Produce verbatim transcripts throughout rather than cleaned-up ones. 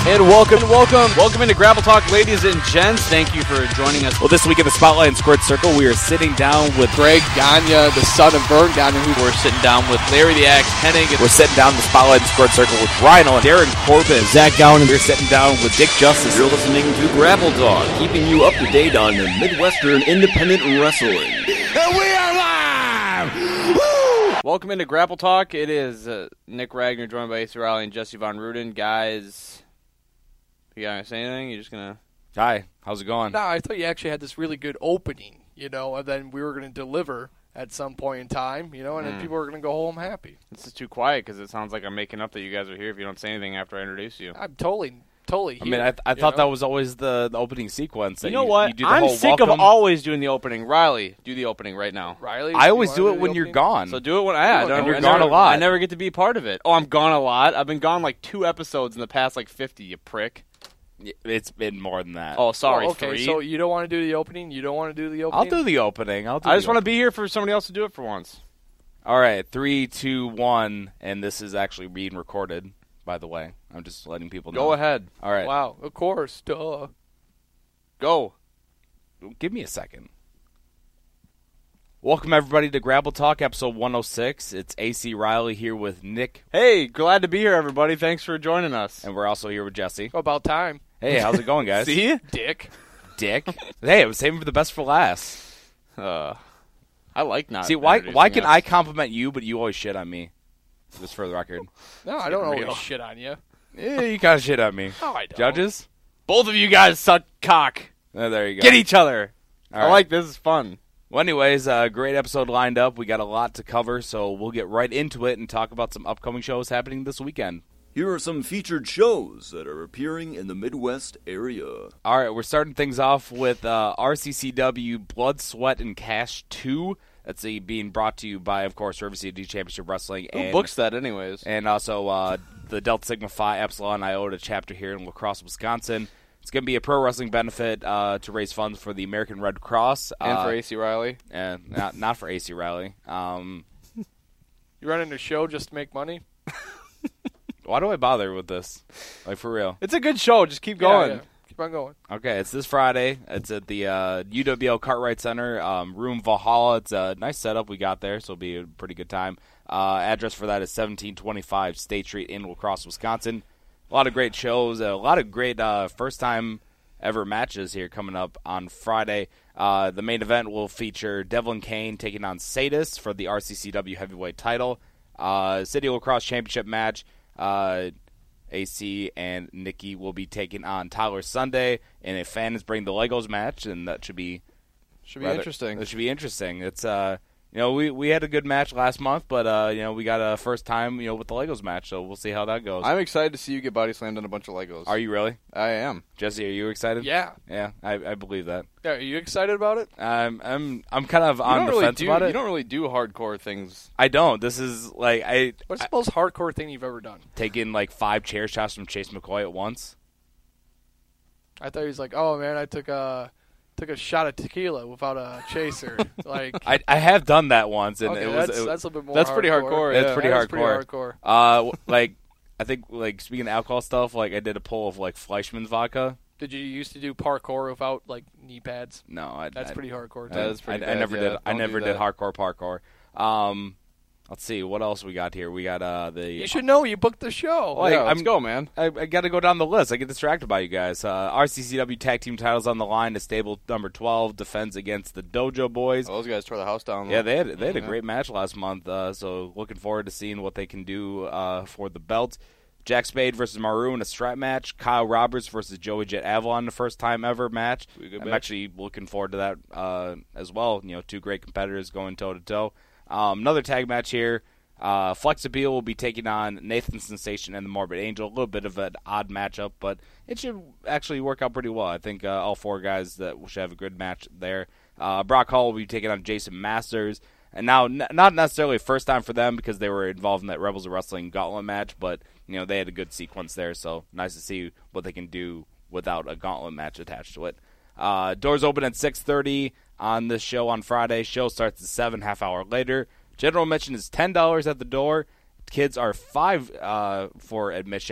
And welcome, welcome, welcome into Grapple Talk, ladies and gents. Thank you for joining us. Well, this week in the Spotlight and Squared Circle, we are sitting down with Greg Gagne, the son of Vern Gagne. We're sitting down with Larry the Axe Hennig. We're sitting down in the Spotlight and Squared Circle with Rhino and Darren Corbin. Zach Gowan. We're sitting down with Dick Justice. You're listening to Grapple Talk, keeping you up to date on the Midwestern independent wrestling. And we are live! Woo! Welcome into Grapple Talk. It is uh, Nick Ragnar, joined by Ace Riley and Jesse Von Ruden. Guys, you gotta say anything? You're just gonna... Hi, how's it going? No, I thought you actually had this really good opening, you know, and then we were going to deliver at some point in time, you know, and Mm. then people were going to go home happy. This is too quiet because it sounds like I'm making up that you guys are here if you don't say anything after I introduce you. I'm totally, totally I here. mean, I, I you thought know? that was always the, the opening sequence. That You know you, what? You do the I'm whole sick welcome. of always doing the opening. Riley, do the opening right now. Riley, I you always wanna do it the when you're opening? gone. So do it when I, I don't. And you're I gone never, a lot. I never get to be part of it. Oh, I'm gone a lot. I've been gone like two episodes in the past like fifty. You prick. It's been more than that. Oh, sorry. Oh, okay, three. so you don't want to do the opening? You don't want to do the opening? I'll do the opening. I'll do I the just want to be here for somebody else to do it for once. All right, three, two, one, and this is actually being recorded, by the way. I'm just letting people know. Go ahead. All right. Wow, of course, duh. Go. Give me a second. Welcome, everybody, to Grapple Talk, episode one oh six. It's A C Riley here with Nick, Hey, glad to be here, everybody. Thanks for joining us. and we're also here with Jesse. About time, Hey, how's it going, guys? See? dick. Dick. Hey, I was saving for the best for last. Uh, I like not. See, why introducing why can us. I compliment you, but you always shit on me? Just for the record. No, I don't getting always real. shit on you. Yeah, you kind of shit on me. No, I don't. Judges? Both of you guys suck cock. Oh, there you go. Get each other. All I right. like this. Is fun. Well, anyways, uh, great episode lined up. We got a lot to cover, so we'll get right into it and talk about some upcoming shows happening this weekend. Here are some featured shows that are appearing in the Midwest area. All right, we're starting things off with uh, R C C W Blood, Sweat, and Cash two. That's uh, being brought to you by, of course, River City Championship Wrestling. Who and, books that, anyways? And also uh, the Delta Sigma Phi Epsilon Iota chapter here in La Crosse, Wisconsin. It's going to be a pro wrestling benefit uh, to raise funds for the American Red Cross. And uh, for A C Riley. And not, not for A C Riley. Um, You running a show just to make money? why do I bother with this? Like, for real. It's a good show. Just keep going. Yeah, yeah. Keep on going. Okay, it's this Friday. It's at the uh, U W L Cartwright Center, um, Room Valhalla. It's a nice setup we got there, so it'll be a pretty good time. Uh, address for that is seventeen twenty-five State Street in La Crosse, Wisconsin. A lot of great shows, a lot of great uh, first-time ever matches here coming up on Friday. Uh, the main event will feature Devlin Kane taking on Sadis for the R C C W heavyweight title. Uh, City of La Crosse championship match. Uh, A C and Nikki will be taking on Tyler Sunday in a Fans Bring the Legos match, and that should be Should be rather- interesting. That should be interesting. It's uh, you know, we we had a good match last month, but uh, you know, we got a first time, you know, with the Legos match, so we'll see how that goes. I'm excited to see you get body slammed on a bunch of Legos. Are you really, I am. Jesse? Are you excited? Yeah. yeah, I, I believe that. Yeah, are you excited about it? I'm I'm I'm kind of You on don't the really fence do, about it. You don't really do hardcore things. I don't. This is like I, What's I the most hardcore thing you've ever done? taking like five chair shots from Chase McCoy at once. I thought he was like, "Oh man, I took a took a shot of tequila without a chaser." Like, I I have done that once, and okay, it was that's, it, that's a little bit more. That's pretty hardcore. hardcore, That's yeah. pretty That is hardcore. pretty hardcore. Uh, w- like I think, like speaking of alcohol stuff, like I did a pull of like Fleischmann's vodka. Did you used to do parkour without like knee pads? No, I, That's I, pretty hardcore. Too. That is pretty I, I bad, never yeah. did. I Don't never do did that. hardcore parkour. Um, let's see what else we got here. We got uh the. You should know. You booked the show. Like, yeah, let's I'm- go, man. I, I got to go down the list. I get distracted by you guys. Uh, R C C W tag team titles on the line. The stable number twelve defends against the Dojo Boys. Oh, those guys tore the house down. Yeah, they had they had a Yeah. great match last month. Uh, so looking forward to seeing what they can do uh, for the belt. Jack Spade versus Maru in a strap match. Kyle Roberts versus Joey Jet Avalon, the first time ever match. Be a good I'm match. actually looking forward to that uh, as well. You know, two great competitors going toe to toe. Another tag match here. Uh, Flex Appeal will be taking on Nathan Sensation and the Morbid Angel. A little bit of an odd matchup, but it should actually work out pretty well. I think uh, all four guys that should have a good match there. Uh, Brock Hall will be taking on Jason Masters. And now, n- not necessarily first time for them because they were involved in that Rebels of Wrestling Gauntlet match, but you know they had a good sequence there, so nice to see what they can do without a Gauntlet match attached to it. Uh, doors open at six thirty on this show on Friday. Show starts at seven, half hour later. General admission is ten dollars at the door. Kids are five uh, for admission.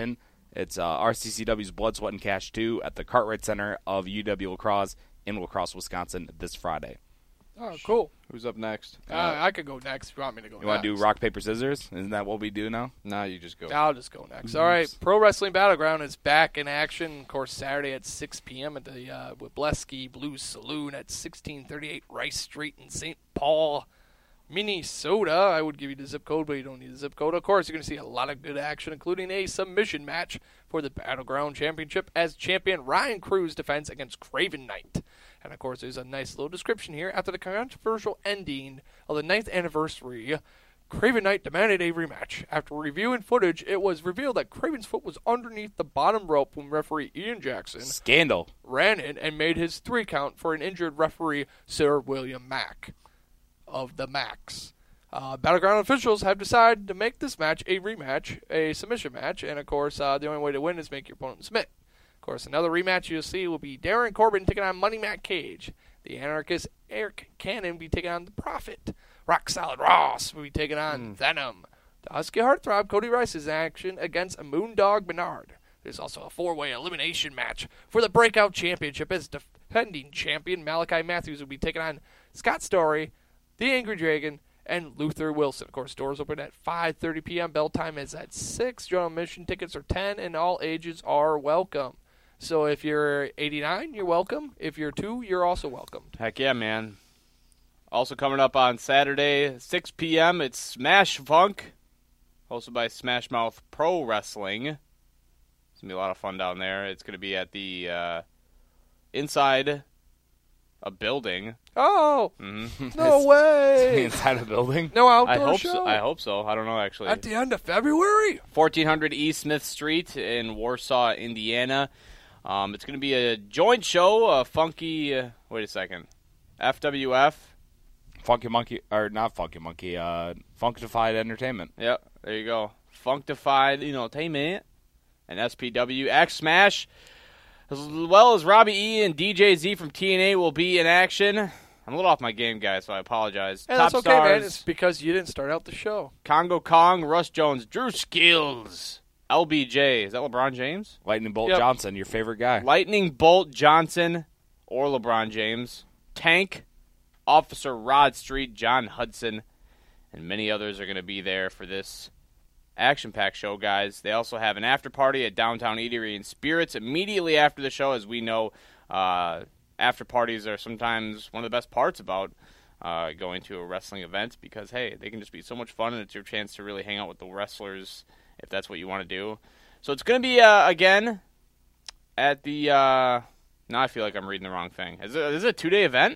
It's uh, R C C W's Blood, Sweat, and Cash two at the Cartwright Center of U W La Crosse in La Crosse, Wisconsin this Friday. Oh, cool. Who's up next? Uh, I could go next if you want me to go You want next. to do rock, paper, scissors? Isn't that what we do now? Nah, you just go. I'll just go next. All right, Pro Wrestling Battleground is back in action. Of course, Saturday at six p.m. at the uh, Wibleski Blues Saloon at sixteen thirty-eight Rice Street in Saint Paul, Minnesota. I would give you the zip code, but you don't need the zip code. Of course, you're going to see a lot of good action, including a submission match for the Battleground Championship as champion Ryan Cruz defends against Craven Knight. And, of course, there's a nice little description here. After the controversial ending of the ninth anniversary, Craven Knight demanded a rematch. After reviewing footage, it was revealed that Craven's foot was underneath the bottom rope when referee Ian Jackson Scandal. ran in and made his three count for an injured referee, Sir William Mack of the Macks. Uh, Battleground officials have decided to make this match a rematch, a submission match, and, of course, uh, the only way to win is make your opponent submit. Of course, another rematch you'll see will be Darren Corbin taking on Money Matt Cage. The Anarchist Eric Cannon will be taking on The Prophet. Rock Solid Ross will be taking on mm. Venom. The Husky Heartthrob Cody Rice is in action against a Moondog Bernard. There's also a four-way elimination match for the Breakout Championship as defending champion Malachi Matthews will be taking on Scott Story, The Angry Dragon, and Luther Wilson. Of course, doors open at five thirty p.m. Bell time is at six. General admission tickets are ten, and all ages are welcome. So if you're eighty-nine, you're welcome. If you're two, you're also welcome. Heck yeah, man. Also coming up on Saturday, six p.m., it's Smash Funk, hosted by Smash Mouth Pro Wrestling. It's going to be a lot of fun down there. It's going to be at the uh, inside a building. Oh, mm-hmm. No way. Inside a building? No outdoor I hope show? So. I hope so. I don't know, actually. At the end of February? fourteen hundred East Smith Street in Warsaw, Indiana. Um, it's going to be a joint show, a funky, uh, wait a second, F W F. Funky Monkey, or not Funky Monkey, uh, Funkified Entertainment. Yep, there you go. Funkified Entertainment and S P W X Smash, as well as Robbie E and D J Z from T N A will be in action. I'm a little off my game, guys, so I apologize. Hey, Top that's okay, stars, man. It's because you didn't start out the show. Congo Kong, Russ Jones, Drew Skills, L B J. Is that LeBron James? Lightning Bolt Yep. Johnson, your favorite guy. Lightning Bolt Johnson or LeBron James. Tank, Officer Rod Street, John Hudson, and many others are going to be there for this action-packed show, guys. They also have an after-party at Downtown Eatery and Spirits immediately after the show. As we know, uh, after-parties are sometimes one of the best parts about uh, going to a wrestling event because, hey, they can just be so much fun, and it's your chance to really hang out with the wrestlers if that's what you want to do. So it's going to be, uh, again, at the... Uh, now I feel like I'm reading the wrong thing. Is it, is it a two-day event?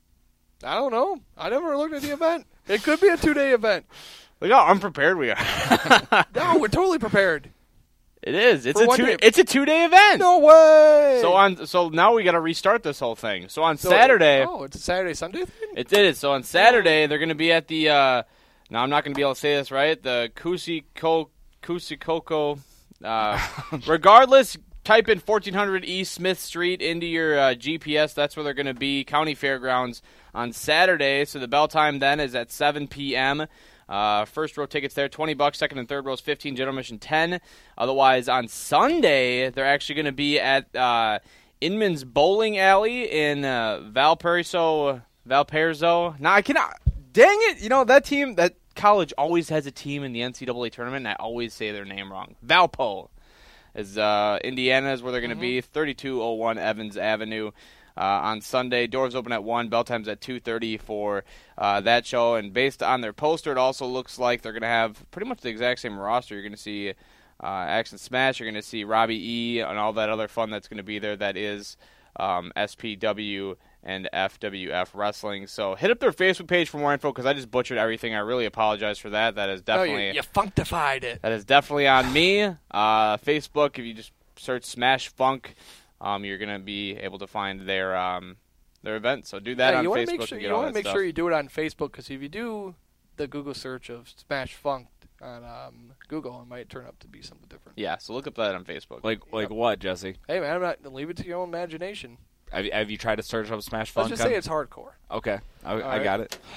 I don't know. I never looked at the event. It could be a two-day event. Look how unprepared we are. No, we're totally prepared. It is. It's For a one two. day. It's a two-day event. No way. So on. So now we got to restart this whole thing. So on So- Saturday, Oh, it's a Saturday Sunday thing. it is. So on Saturday, they're going to be at the. Uh, now I'm not going to be able to say this right. The Kusiko Kusikoko. Uh, regardless, type in fourteen hundred East Smith Street into your uh, G P S. That's where they're going to be. County Fairgrounds on Saturday. So the bell time then is at seven p.m. Uh, first row tickets there, twenty bucks. Second and third rows, fifteen. General admission, ten. Otherwise, on Sunday, they're actually going to be at uh, Inman's Bowling Alley in uh, Valparaiso. Valparaiso. Now, I cannot. Dang it. You know, that team, that college always has a team in the N C double A tournament, and I always say their name wrong. Valpo. Is uh, Indiana is where they're going to Mm-hmm. be. thirty-two oh one Evans Avenue. Uh, on Sunday, doors open at one, bell time's at two thirty for uh, that show. And based on their poster, it also looks like they're going to have pretty much the exact same roster. You're going to see uh, Action Smash, you're going to see Robbie E, and all that other fun that's going to be there. That is um, S P W and F W F Wrestling. So hit up their Facebook page for more info because I just butchered everything. I really apologize for that. That is definitely No, you, you functified it. that is definitely on me. Uh, Facebook, if you just search Smash Funk, Um, you're gonna be able to find their um, their event. So do that Yeah, on you wanna Facebook make sure, and get you all wanna that make stuff. sure you do it on Facebook because if you do the Google search of Smash Funk on um, Google, it might turn up to be something different. Yeah, so look up that on Facebook. Like like Yep. what, Jesse? Hey man, I'm not leave it to your own imagination. Have you, have you tried to search up Smash Let's Funk? just say it's hardcore. Okay, I, I right. got it.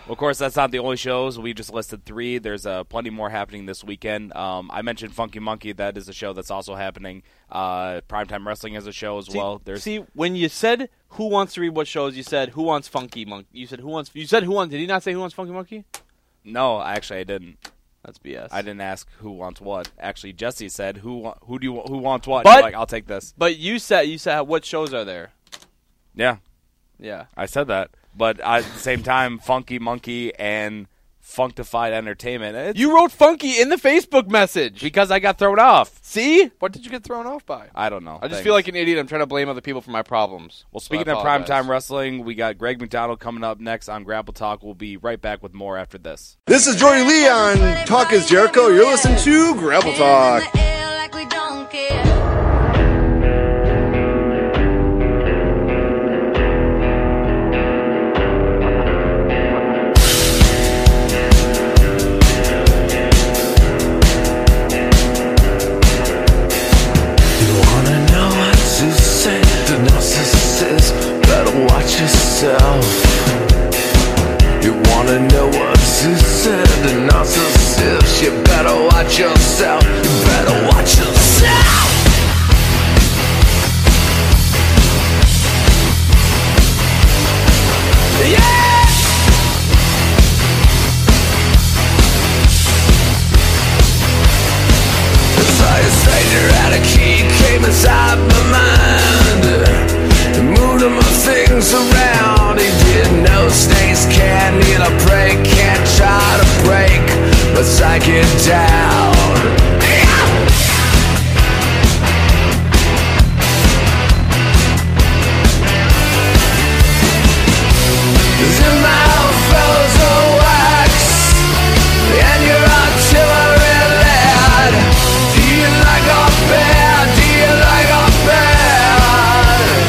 Of course, that's not the only shows. We just listed three. There's uh, plenty more happening this weekend. Um, I mentioned Funky Monkey. That is a show that's also happening. Uh, Primetime Wrestling is a show as see, well. There's see, when you said who wants to read what shows, you said who wants Funky Monkey. You said who wants. You said who wants. Did he not say who wants Funky Monkey? No, actually, I didn't. That's B S. I didn't ask who wants what. Actually, Jesse said who wa- who do you, who wants what. But- You're like, I'll take this. But you said you said what shows are there? Yeah, Yeah. I said that. But at the same time, Funky Monkey and Functified Entertainment. It's You wrote Funky in the Facebook message. because I got thrown off. See? What did you get thrown off by? I don't know. I just Thanks. feel like an idiot. I'm trying to blame other people for my problems. Well, So I speaking of apologize. Primetime Wrestling, we got Greg McDonald coming up next on Grapple Talk. We'll be right back with more after this. This is Jordy Lee on Talk is Jericho. You're listening to Grapple Talk. Yourself. You wanna know what to say to narcissists? You better watch yourself. You better watch yourself. Yeah. It's like a stranger at a key came inside my mind. Moving my things around. He didn't know snakes can't need a break, can't try to break, but psych it down. Your mouth flows of wax, and your artillery lead. Do you like a bear? Do you like a bear?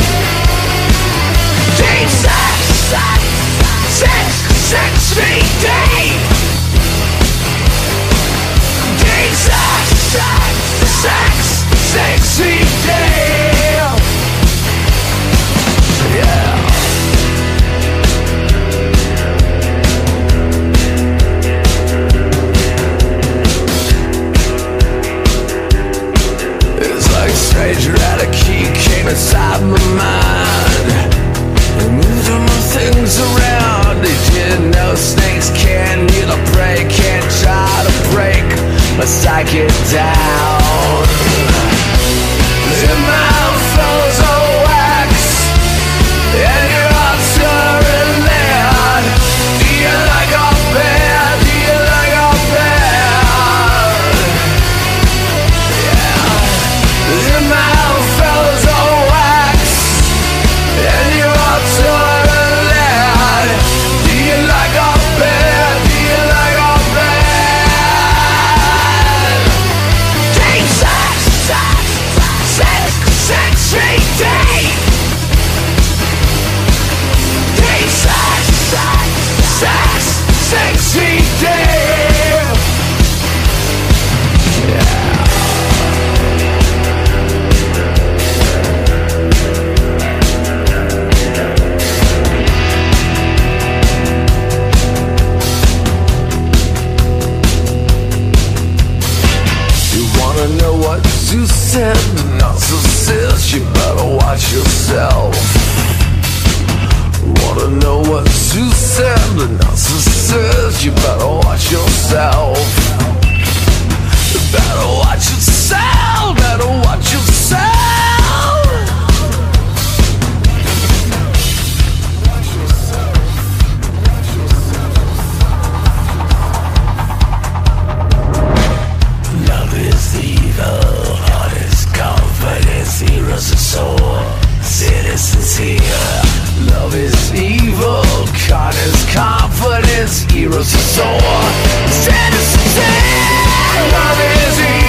Deep sex, sex, sex, sex me deep. Deep sex, sex, sex, sex me deep. Yeah. It's like a stranger at a key came inside my mind. Moving my things around. They didn't know snakes can't need a break, can't try to break, but psych it down. Your mouth flows of wax, and your artillery lead. Do you like a bear? Do you like a bear? Yeah. Your mouth flows of wax, and your artillery lead. Do you like a bear? Do you like a bear? Deep sex, sex, sex, sex, sweet deep. Deep sex, sex, sex, sex, sweet deep. Yeah. You wanna know what you said? Narcissist, you better watch yourself. Wanna know what you said? Narcissist, you better watch yourself. You better watch yourself. Better watch yourself. Love is evil, heart is confidence, heroes are sore, citizens here. Love is evil, heart is confidence, heroes are sore, citizens here. Love is evil.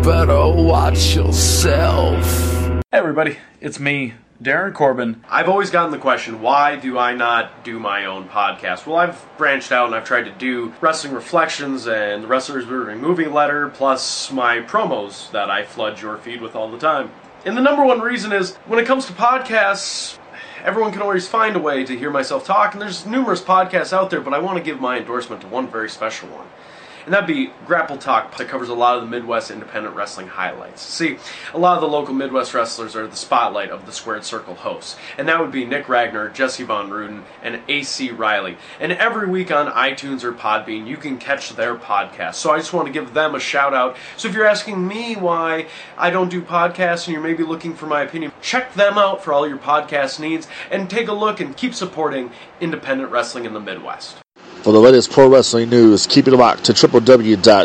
better watch yourself. Hey everybody, it's me, Darren Corbin. I've always gotten the question, why do I not do my own podcast? Well, I've branched out and I've tried to do Wrestling Reflections and the Wrestlers Moving Movie Letter, plus my promos that I flood your feed with all the time. And the number one reason is, when it comes to podcasts, everyone can always find a way to hear myself talk, and there's numerous podcasts out there, but I want to give my endorsement to one very special one. And that'd be Grapple Talk, that covers a lot of the Midwest independent wrestling highlights. See, a lot of the local Midwest wrestlers are the spotlight of the Squared Circle hosts. And that would be Nick Ragnar, Jesse Von Ruden, and A C Riley. And every week on iTunes or Podbean, you can catch their podcast. So I just want to give them a shout out. So if you're asking me why I don't do podcasts and you're maybe looking for my opinion, check them out for all your podcast needs and take a look and keep supporting independent wrestling in the Midwest. For the latest pro wrestling news, keep it locked to w w w dot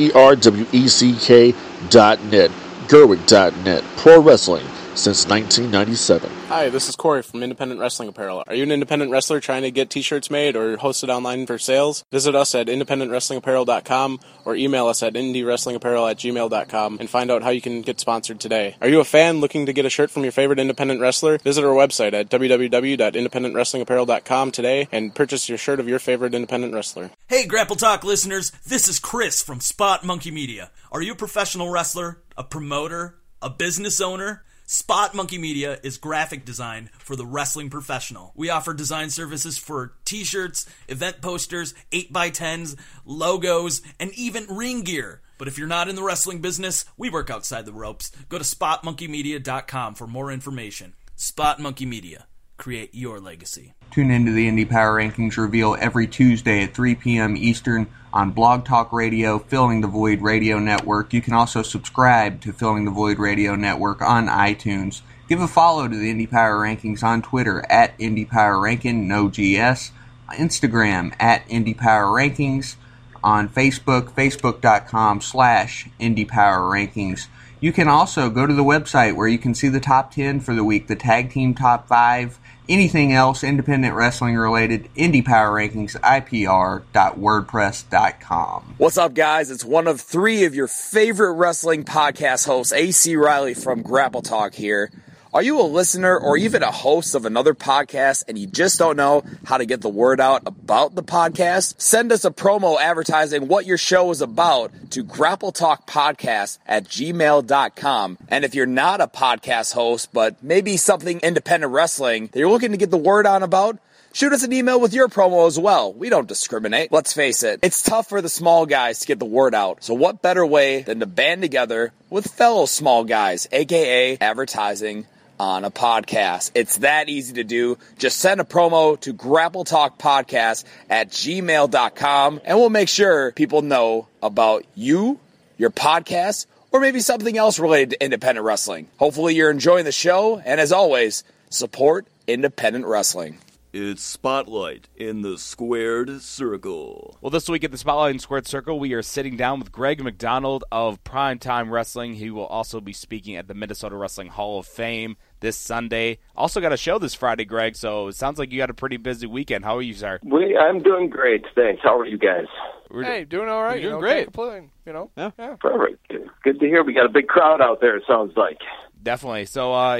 gerweck dot net, Gerwick dot net, pro wrestling since nineteen ninety-seven. Hi, this is Corey from Independent Wrestling Apparel. Are you an independent wrestler trying to get t-shirts made or hosted online for sales? Visit us at independent wrestling apparel dot com or email us at indie wrestling apparel at gmail dot com and find out how you can get sponsored today. Are you a fan looking to get a shirt from your favorite independent wrestler? Visit our website at w w w dot independent wrestling apparel dot com today and purchase your shirt of your favorite independent wrestler. Hey, Grapple Talk listeners, this is Chris from Spot Monkey Media. Are you a professional wrestler, a promoter, a business owner? Spot Monkey Media is graphic design for the wrestling professional. We offer design services for t-shirts, event posters, eight by tens, logos, and even ring gear. But if you're not in the wrestling business, we work outside the ropes. Go to spot monkey media dot com for more information. Spot Monkey Media. Create your legacy. Tune into the Indie Power Rankings reveal every Tuesday at three p.m. Eastern on Blog Talk Radio, Filling the Void Radio Network. You can also subscribe to Filling the Void Radio Network on iTunes. Give a follow to the Indie Power Rankings on Twitter at Indie Power Ranking, no G S, Instagram at Indie Power Rankings, on Facebook, facebook.com slash Indie Power Rankings. You can also go to the website where you can see the top ten for the week, the tag team top five, anything else independent wrestling related, Indie Power Rankings, I P R dot wordpress dot com. What's up, guys? It's one of three of your favorite wrestling podcast hosts, A C Riley from Grapple Talk here. Are you a listener or even a host of another podcast and you just don't know how to get the word out about the podcast? Send us a promo advertising what your show is about to grappletalkpodcast at gmail dot com. And if you're not a podcast host, but maybe something independent wrestling that you're looking to get the word on about, shoot us an email with your promo as well. We don't discriminate. Let's face it, it's tough for the small guys to get the word out. So what better way than to band together with fellow small guys, aka advertising on a podcast. It's that easy to do. Just send a promo to grappletalkpodcast at gmail dot com and we'll make sure people know about you, your podcast, or maybe something else related to independent wrestling. Hopefully you're enjoying the show, and as always, support independent wrestling. It's Spotlight in the Squared Circle. Well, this week at the Spotlight in Squared Circle, we are sitting down with Greg McDonald of Primetime Wrestling. He will also be speaking at the Minnesota Wrestling Hall of Fame this Sunday. Also got a show this Friday, Greg, so it sounds like you got a pretty busy weekend. How are you, sir? We, I'm doing great, thanks. How are you guys? We're hey, doing all right. You're doing you know, great. Can't complain, you know? Yeah. yeah. Perfect. Good to hear. We got a big crowd out there, it sounds like. Definitely. So, uh,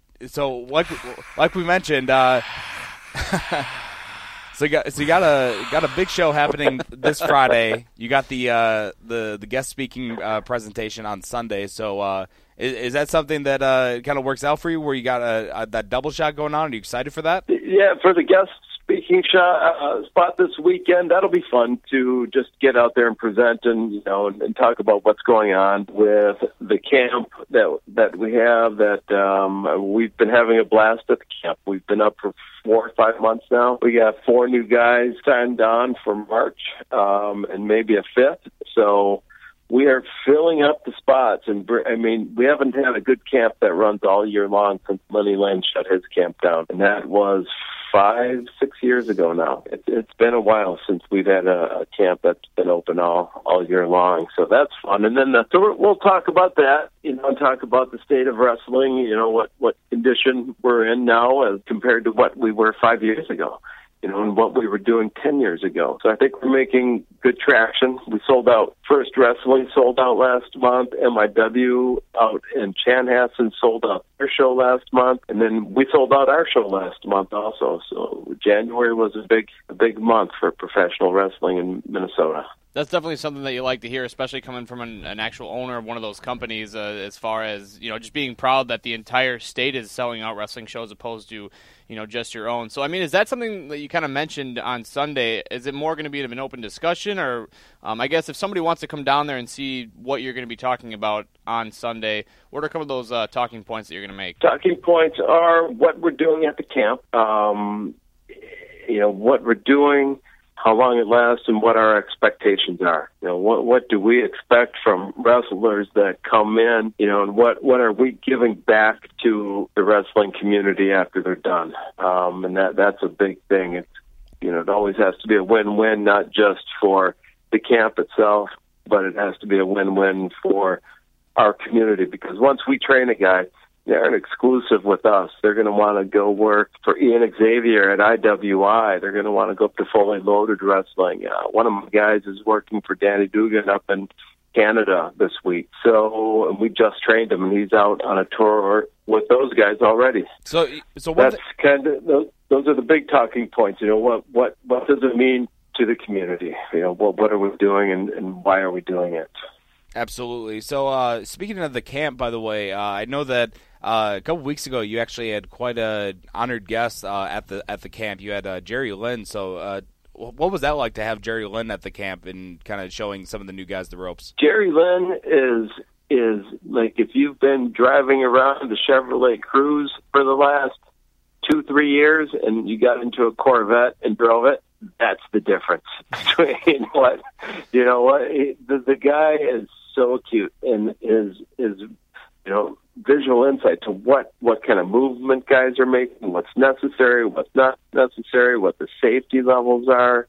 so like, like we mentioned, uh, so you got so you got a got a big show happening this Friday. You got the uh, the the guest speaking uh, presentation on Sunday. So uh, is, is that something that uh, kind of works out for you, where you got a, a that double shot going on? Are you excited for that? Yeah, for the guest speaking shot uh, spot this weekend, that'll be fun to just get out there and present and you know and, and talk about what's going on with the camp that that we have. That um, we've been having a blast at the camp. We've been up for four or five months now. We got four new guys signed on for March, um, and maybe a fifth. So we are filling up the spots. And I mean, we haven't had a good camp that runs all year long since Lenny Lane shut his camp down, and that was five, six years ago now. It, it's been a while since we've had a, a camp that's been open all, all year long. So that's fun. And then the, so we'll talk about that, you know, talk about the state of wrestling, you know, what, what condition we're in now as compared to what we were five years ago. you know, and what we were doing ten years ago. So I think we're making good traction. We sold out First Wrestling, sold out last month. M I W out in Chanhassen sold out their show last month. And then we sold out our show last month also. So January was a big, a big month for professional wrestling in Minnesota. That's definitely something that you like to hear, especially coming from an, an actual owner of one of those companies, uh, as far as, you know, just being proud that the entire state is selling out wrestling shows opposed to, you know, just your own. So, I mean, is that something that you kind of mentioned on Sunday? Is it more going to be an open discussion? Or um, I guess if somebody wants to come down there and see what you're going to be talking about on Sunday, what are a couple of those uh, talking points that you're going to make? Talking points are what we're doing at the camp, um, you know, what we're doing, how long it lasts, and what our expectations are. You know, what what do we expect from wrestlers that come in, you know, and what, what are we giving back to the wrestling community after they're done? Um, and that that's a big thing. It's, you know, it always has to be a win-win, not just for the camp itself, but it has to be a win-win for our community, because once we train a guy, they're an exclusive with us. They're going to want to go work for Ian Xavier at I W I. They're going to want to go up to Fully Loaded Wrestling. Uh, one of my guys is working for Danny Dugan up in Canada this week. So we just trained him, and he's out on a tour with those guys already. So, so that's kind of those, those are the big talking points. You know, what what what does it mean to the community? You know, what what are we doing, and, and why are we doing it? Absolutely. So, uh, speaking of the camp, by the way, uh, I know that uh, a couple weeks ago you actually had quite a honored guest uh, at the at the camp. You had uh, Jerry Lynn. So, uh, what was that like to have Jerry Lynn at the camp and kind of showing some of the new guys the ropes? Jerry Lynn is is like, if you've been driving around the Chevrolet Cruze for the last two three years and you got into a Corvette and drove it, that's the difference between what, you know, what the, the guy is so acute in his, his, you know, visual insight to what, what kind of movement guys are making, what's necessary, what's not necessary, what the safety levels are.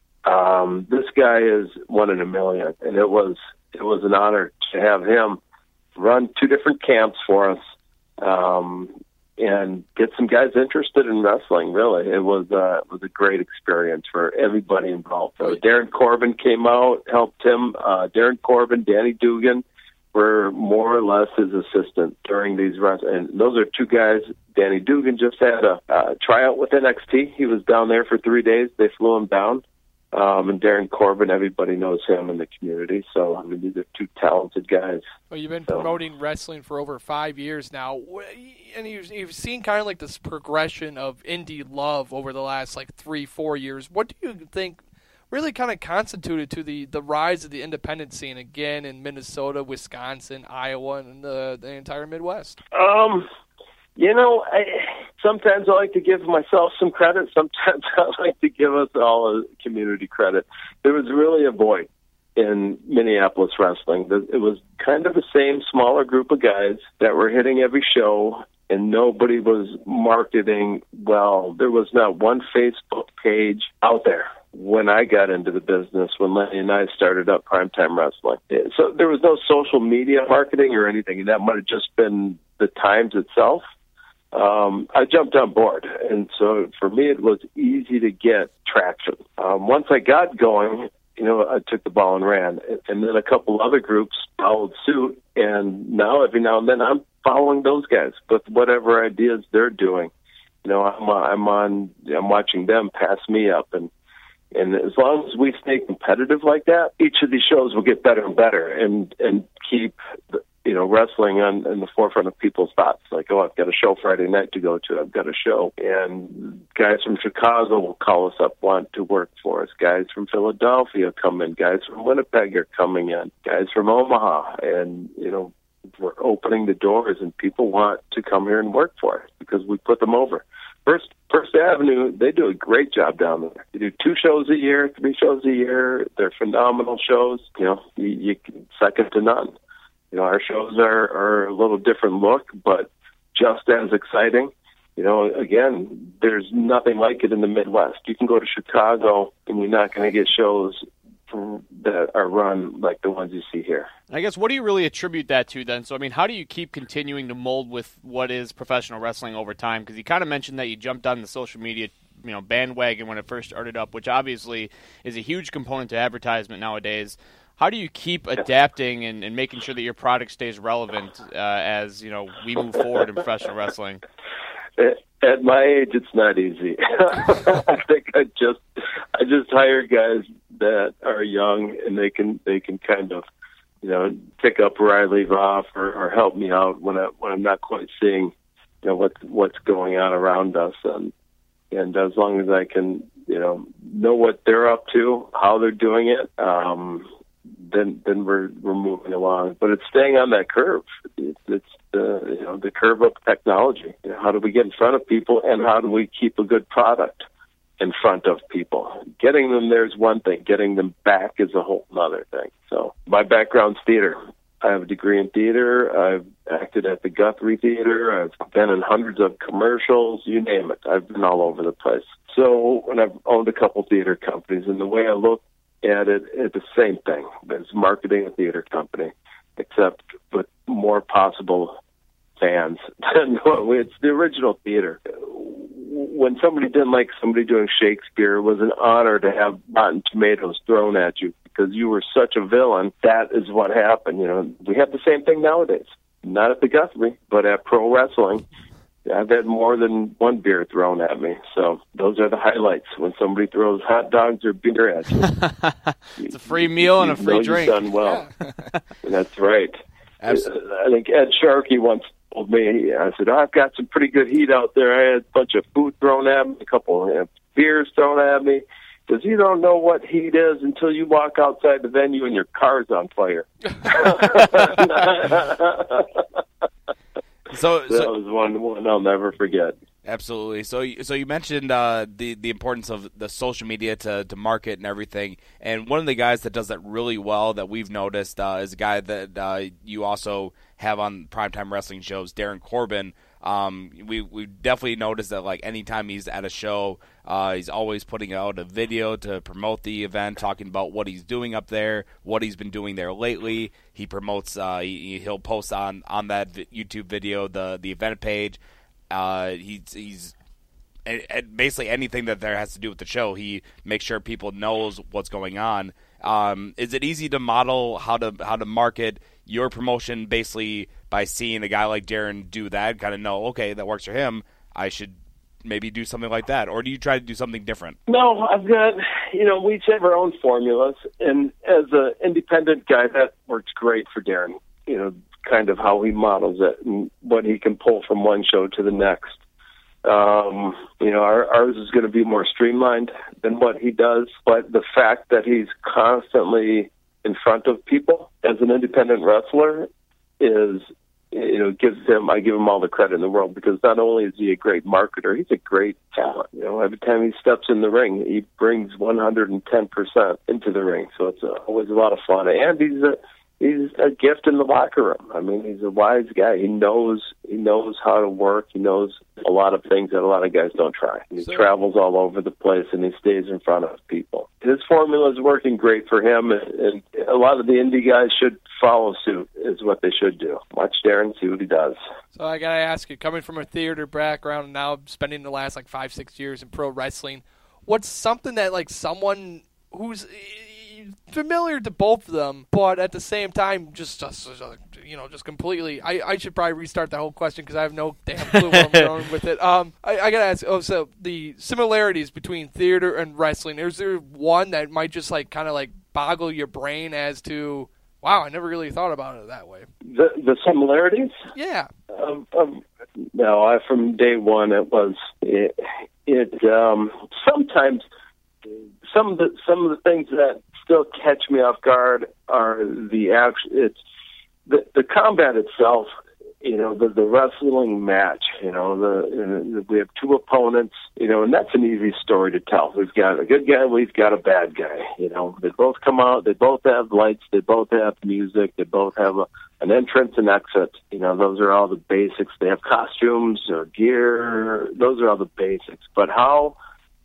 Um, this guy is one in a million, and it was, it was an honor to have him run two different camps for us. Um, and get some guys interested in wrestling, really. It was, uh, it was a great experience for everybody involved. So Darren Corbin came out, helped him. Uh, Darren Corbin, Danny Dugan were more or less his assistant during these runs. And those are two guys. Danny Dugan just had a uh, tryout with N X T. He was down there for three days. They flew him down. Um, and Darren Corbin, everybody knows him in the community. So, I mean, these are two talented guys. Well, you've been so. promoting wrestling for over five years now, and you've, you've seen kind of like this progression of indie love over the last, like, three, four years. What do you think really kind of constituted to the, the rise of the independent scene again in Minnesota, Wisconsin, Iowa, and the, the entire Midwest? Um... You know, I, sometimes I like to give myself some credit. Sometimes I like to give us all a community credit. There was really a void in Minneapolis wrestling. It was kind of the same smaller group of guys that were hitting every show, and nobody was marketing well. There was not one Facebook page out there when I got into the business, when Lenny and I started up Primetime Wrestling. So there was no social media marketing or anything, and that might have just been the Times itself. Um, I jumped on board, and so for me it was easy to get traction. Um, once I got going, you know, I took the ball and ran, and then a couple other groups followed suit, and now every now and then I'm following those guys with whatever ideas they're doing. You know, I'm, I'm on, I'm watching them pass me up, and and as long as we stay competitive like that, each of these shows will get better and better, and and keep the, you know, wrestling on in the forefront of people's thoughts. Like, oh, I've got a show Friday night to go to. I've got a show. And guys from Chicago will call us up, want to work for us. Guys from Philadelphia come in. Guys from Winnipeg are coming in. Guys from Omaha. And, you know, we're opening the doors, and people want to come here and work for us because we put them over. First, First Avenue, they do a great job down there. They do two shows a year, three shows a year. They're phenomenal shows. You know, you, you can second to none. You know, our shows are, are a little different look, but just as exciting. You know, again, there's nothing like it in the Midwest. You can go to Chicago, and you're not going to get shows that are run like the ones you see here. I guess, what do you really attribute that to then? So, I mean, how do you keep continuing to mold with what is professional wrestling over time? Because you kind of mentioned that you jumped on the social media you know bandwagon when it first started up, which obviously is a huge component to advertisement nowadays. How do you keep adapting and, and making sure that your product stays relevant uh, as you know we move forward in professional wrestling? At my age, it's not easy. I think I just I just hire guys that are young and they can they can kind of you know pick up where I leave off or, or help me out when I when I'm not quite seeing you know what what's going on around us, and and as long as I can you know know what they're up to, how they're doing it. Um, then then we're we're moving along. But it's staying on that curve. It's, it's the you know the curve of technology. You know, how do we get in front of people, and how do we keep a good product in front of people? Getting them there is one thing. Getting them back is a whole other thing. So my background's theater. I have a degree in theater. I've acted at the Guthrie Theater. I've been in hundreds of commercials. You name it. I've been all over the place. So, and I've owned a couple theater companies, and the way I look at it, it's the same thing. It's marketing a theater company, except with more possible fans. It's the original theater. When somebody didn't like somebody doing Shakespeare, it was an honor to have Rotten Tomatoes thrown at you because you were such a villain. That is what happened. You know, we have the same thing nowadays. Not at the Guthrie, but at pro wrestling. I've had more than one beer thrown at me. So those are the highlights when somebody throws hot dogs or beer at you. It's a free meal you, and a free know drink. You've done well. Yeah. That's right. Absolutely. I think Ed Sharkey once told me, I said, oh, I've got some pretty good heat out there. I had a bunch of food thrown at me, a couple of beers thrown at me. Because you don't know what heat is until you walk outside the venue and your car's on fire. So, that so was one one I'll never forget. Absolutely. So, so you mentioned uh, the the importance of the social media to, to market and everything. And one of the guys that does that really well that we've noticed uh, is a guy that uh, you also have on primetime wrestling shows, Darren Corbin. Um, we we definitely noticed that like anytime he's at a show, uh, he's always putting out a video to promote the event, talking about what he's doing up there, what he's been doing there lately. He promotes. Uh, he, he'll post on, on that YouTube video the the event page. Uh, he's he's and basically anything that there has to do with the show. He makes sure people knows what's going on. Um, is it easy to model how to how to market your promotion basically by seeing a guy like Darren do that, kind of know, okay, that works for him, I should maybe do something like that? Or do you try to do something different? No, I've got, you know, we each have our own formulas. And as an independent guy, that works great for Darren, you know, kind of how he models it and what he can pull from one show to the next. Um, you know, our, ours is going to be more streamlined than what he does, but the fact that he's constantly in front of people as an independent wrestler is, you know, gives him, I give him all the credit in the world, because not only is he a great marketer, he's a great talent. You know, every time he steps in the ring, he brings one hundred ten percent into the ring. So it's always a lot of fun. And he's a, he's a gift in the locker room. I mean, he's a wise guy. He knows, he knows how to work. He knows a lot of things that a lot of guys don't try. He so, travels all over the place and he stays in front of people. His formula is working great for him, and a lot of the indie guys should follow suit, is what they should do. Watch Darren, see what he does. So I got to ask you, coming from a theater background and now spending the last like five, six years in pro wrestling, what's something that like someone who's familiar to both of them, but at the same time, just, just you know, just completely. I, I should probably restart that whole question because I have no damn clue where I'm going with it. Um, I, I gotta ask. Oh, so the similarities between theater and wrestling. Is there one that might just like kind of like boggle your brain as to, wow, I never really thought about it that way? The the similarities? Yeah. Um, um, no, I, from day one, it was it. it um, sometimes some of the some of the things that still catch me off guard are the action. It's the the combat itself. You know, the the wrestling match. You know, the uh, we have two opponents. You know, and that's an easy story to tell. We've got a good guy. We've got a bad guy. You know, they both come out. They both have lights. They both have music. They both have a, an entrance and exit. You know, those are all the basics. They have costumes or gear. Those are all the basics. But how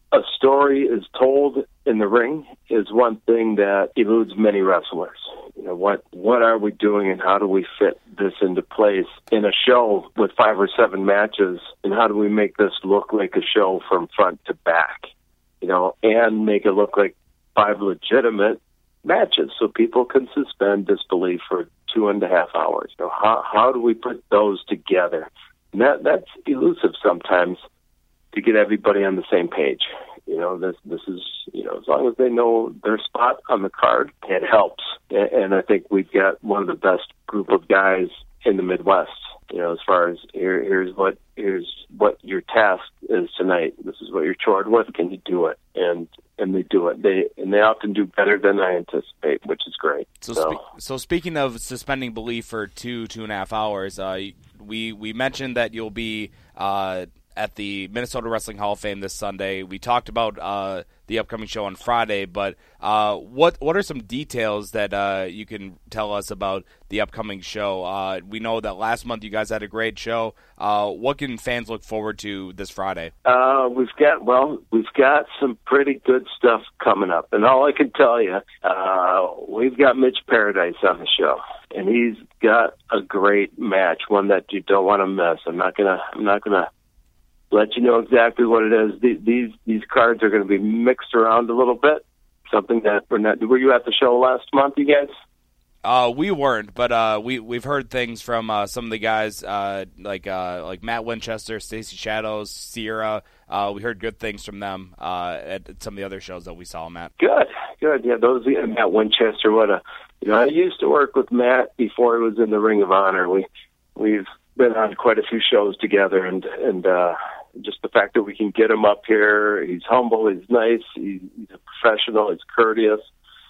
a story is told in the ring is one thing that eludes many wrestlers. You know, what what are we doing and how do we fit this into place in a show with five or seven matches, and how do we make this look like a show from front to back, you know, and make it look like five legitimate matches so people can suspend disbelief for two and a half hours. You know, how how do we put those together? And that that's elusive sometimes to get everybody on the same page. You know, this this is, you know, as long as they know their spot on the card, it helps. And, and I think we've got one of the best group of guys in the Midwest. You know, as far as here, here's what here's what your task is tonight. This is what you're charged with. Can you do it? And and they do it. They and they often do better than I anticipate, which is great. So, so, spe- so speaking of suspending belief for two two and a half hours, uh, we we mentioned that you'll be uh, at the Minnesota Wrestling Hall of Fame this Sunday. We talked about uh, the upcoming show on Friday, but uh, what what are some details that uh, you can tell us about the upcoming show? Uh, we know that last month you guys had a great show. Uh, what can fans look forward to this Friday? Uh, we've got well, we've got some pretty good stuff coming up, and all I can tell you, uh, we've got Mitch Paradise on the show, and he's got a great match, one that you don't want to miss. I'm not gonna, I'm not gonna. let you know exactly what it is. These these, these cards are going to be mixed around a little bit. Something that we're not. Were you at the show last month, you guys? Uh, we weren't, but uh, we we've heard things from uh, some of the guys, uh, like uh, like Matt Winchester, Stacy Shadows, Sierra. Uh, we heard good things from them uh, at some of the other shows that we saw, Matt. Good, good. Yeah, those yeah, Matt Winchester. What a you know. I used to work with Matt before he was in the Ring of Honor. We we've been on quite a few shows together, and and. Uh, Just the fact that we can get him up here, he's humble, he's nice, he's a professional, he's courteous.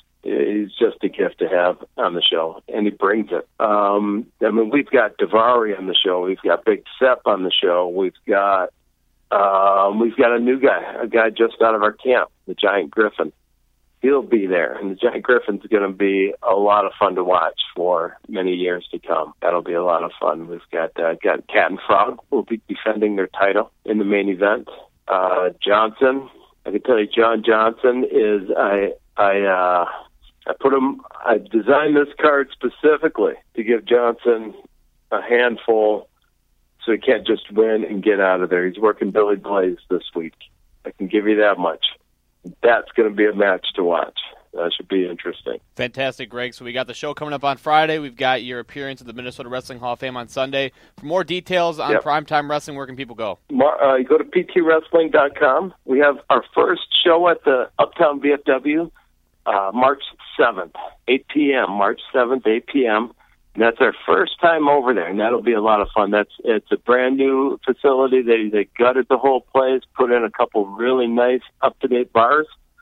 He's just a gift to have on the show, and he brings it. Um, I mean, we've got Daivari on the show, we've got Big Sep on the show, we've got um, we've got a new guy, a guy just out of our camp, the Giant Griffin. He'll be there, and the Giant Griffin's going to be a lot of fun to watch for many years to come. That'll be a lot of fun. We've got uh, got Cat and Frog will be defending their title in the main event. Uh, Johnson, I can tell you, John Johnson is I I uh, I put him. I designed this card specifically to give Johnson a handful, so he can't just win and get out of there. He's working Billy Blaze this week. I can give you that much. That's going to be a match to watch. That should be interesting. Fantastic, Greg. So we got the show coming up on Friday. We've got your appearance at the Minnesota Wrestling Hall of Fame on Sunday. For more details on Yep. Primetime Wrestling, where can people go? Mar- uh, you go to p t wrestling dot com. We have our first show at the Uptown V F W uh, March seventh, eight p.m. March seventh, eight p.m. And that's our first time over there, and that'll be a lot of fun. That's It's a brand new facility. They they gutted the whole place, put in a couple really nice, up-to-date bars,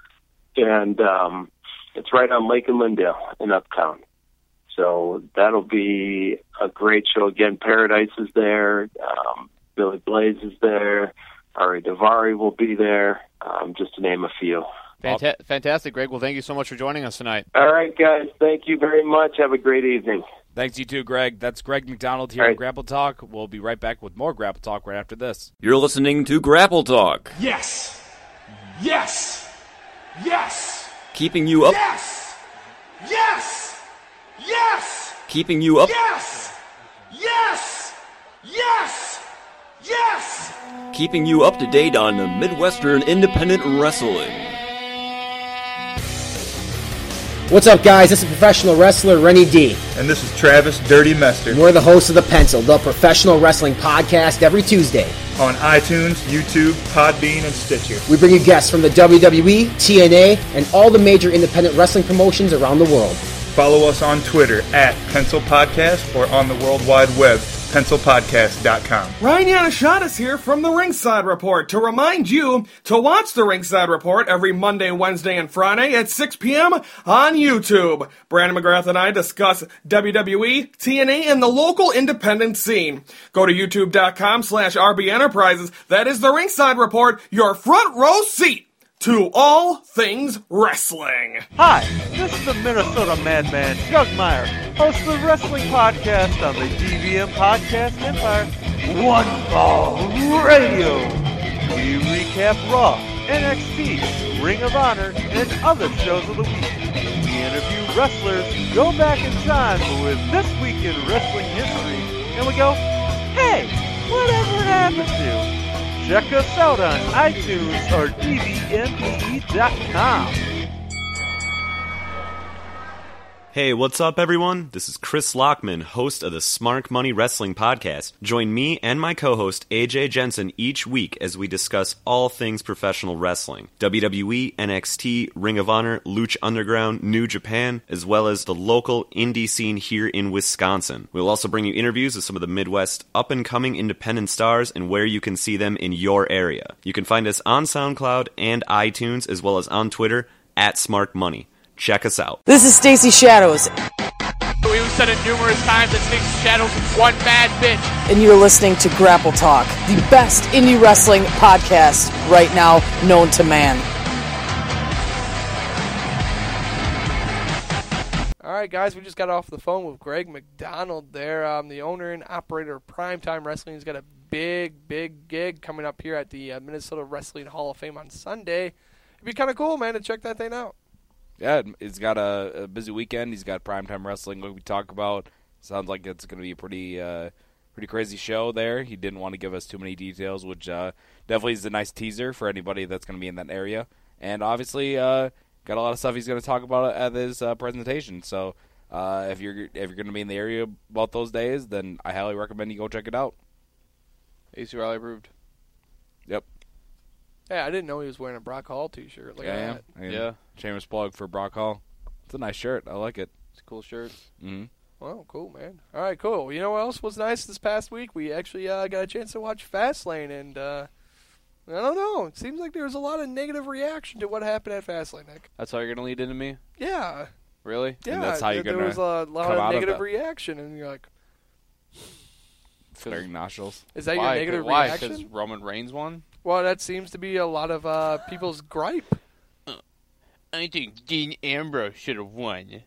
and um, it's right on Lake and Lindale in Uptown. So that'll be a great show. Again, Paradise is there. Um, Billy Blaze is there. Ari Daivari will be there, um, just to name a few. Fanta- fantastic, Greg. Well, thank you so much for joining us tonight. All right, guys. Thank you very much. Have a great evening. Thanks, you too, Greg. That's Greg McDonald here All right. at Grapple Talk. We'll be right back with more Grapple Talk right after this. You're listening to Grapple Talk, Yes! Yes! Yes! keeping you up, Yes! Yes! Yes! keeping you up, Yes! Yes! Yes! Yes! keeping you up to date on Midwestern independent wrestling. What's up, guys? This is professional wrestler Rennie D. And this is Travis Dirty Mester. And we're the hosts of The Pencil, the professional wrestling podcast, every Tuesday. On iTunes, YouTube, Podbean, and Stitcher. We bring you guests from the W W E, T N A, and all the major independent wrestling promotions around the world. Follow us on Twitter at Pencil Podcast or on the World Wide Web, pencil podcast dot com. Ryan Yannishatis here from the Ringside Report to remind you to watch the Ringside Report every Monday, Wednesday, and Friday at six p.m. on YouTube. Brandon McGrath and I discuss W W E, T N A, and the local independent scene. Go to youtube.com slash RB Enterprises. That is the Ringside Report, your front row seat to all things wrestling. Hi, this is the Minnesota Madman, Doug Meyer, host of the Wrestling Podcast on the D V M Podcast Empire. One Ball Radio. We recap Raw, N X T, Ring of Honor, and other shows of the week. We interview wrestlers, go back in time with This Week in Wrestling History, and we go, hey, whatever happened to? Check us out on iTunes or D V M P dot com. Hey, what's up, everyone? This is Chris Lockman, host of the Smart Money Wrestling Podcast. Join me and my co-host, A J Jensen, each week as we discuss all things professional wrestling. W W E, N X T, Ring of Honor, Lucha Underground, New Japan, as well as the local indie scene here in Wisconsin. We'll also bring you interviews of some of the Midwest up-and-coming independent stars and where you can see them in your area. You can find us on SoundCloud and iTunes, as well as on Twitter, at Smart Money. Check us out. This is Stacy Shadows. We've said it numerous times that Stacy Shadows is one bad bitch. And you're listening to Grapple Talk, the best indie wrestling podcast right now known to man. All right, guys, we just got off the phone with Greg McDonald there, um, the owner and operator of Primetime Wrestling. He's got a big, big gig coming up here at the uh, Minnesota Wrestling Hall of Fame on Sunday. It'd be kind of cool, man, to check that thing out. Yeah, he's got a, a busy weekend. He's got Primetime Wrestling, like we talk about. Sounds like it's going to be a pretty uh, pretty crazy show there. He didn't want to give us too many details, which uh, definitely is a nice teaser for anybody that's going to be in that area. And obviously, uh, got a lot of stuff he's going to talk about at his uh, presentation. So uh, if you're if you're going to be in the area about those days, then I highly recommend you go check it out. A C Riley approved. Yep. Hey, I didn't know he was wearing a Brock Hall t-shirt. Look yeah, at yeah. that. Yeah. Shameless plug for Brock Hall. It's a nice shirt. I like it. It's a cool shirt. Mm-hmm. Well, cool, man. All right, cool. You know what else was nice this past week? We actually uh, got a chance to watch Fastlane, and uh, I don't know. It seems like there was a lot of negative reaction to what happened at Fastlane, Nick. That's how you're going to lead into me? Yeah. Really? Yeah, and that's how you're there gonna was a lot come of out negative of that. reaction, and you're like... Flaring nostrils. Is that Why? your negative Why? reaction? Because Roman Reigns won? Well, that seems to be a lot of uh, people's gripe. I think Dean Ambrose should have won.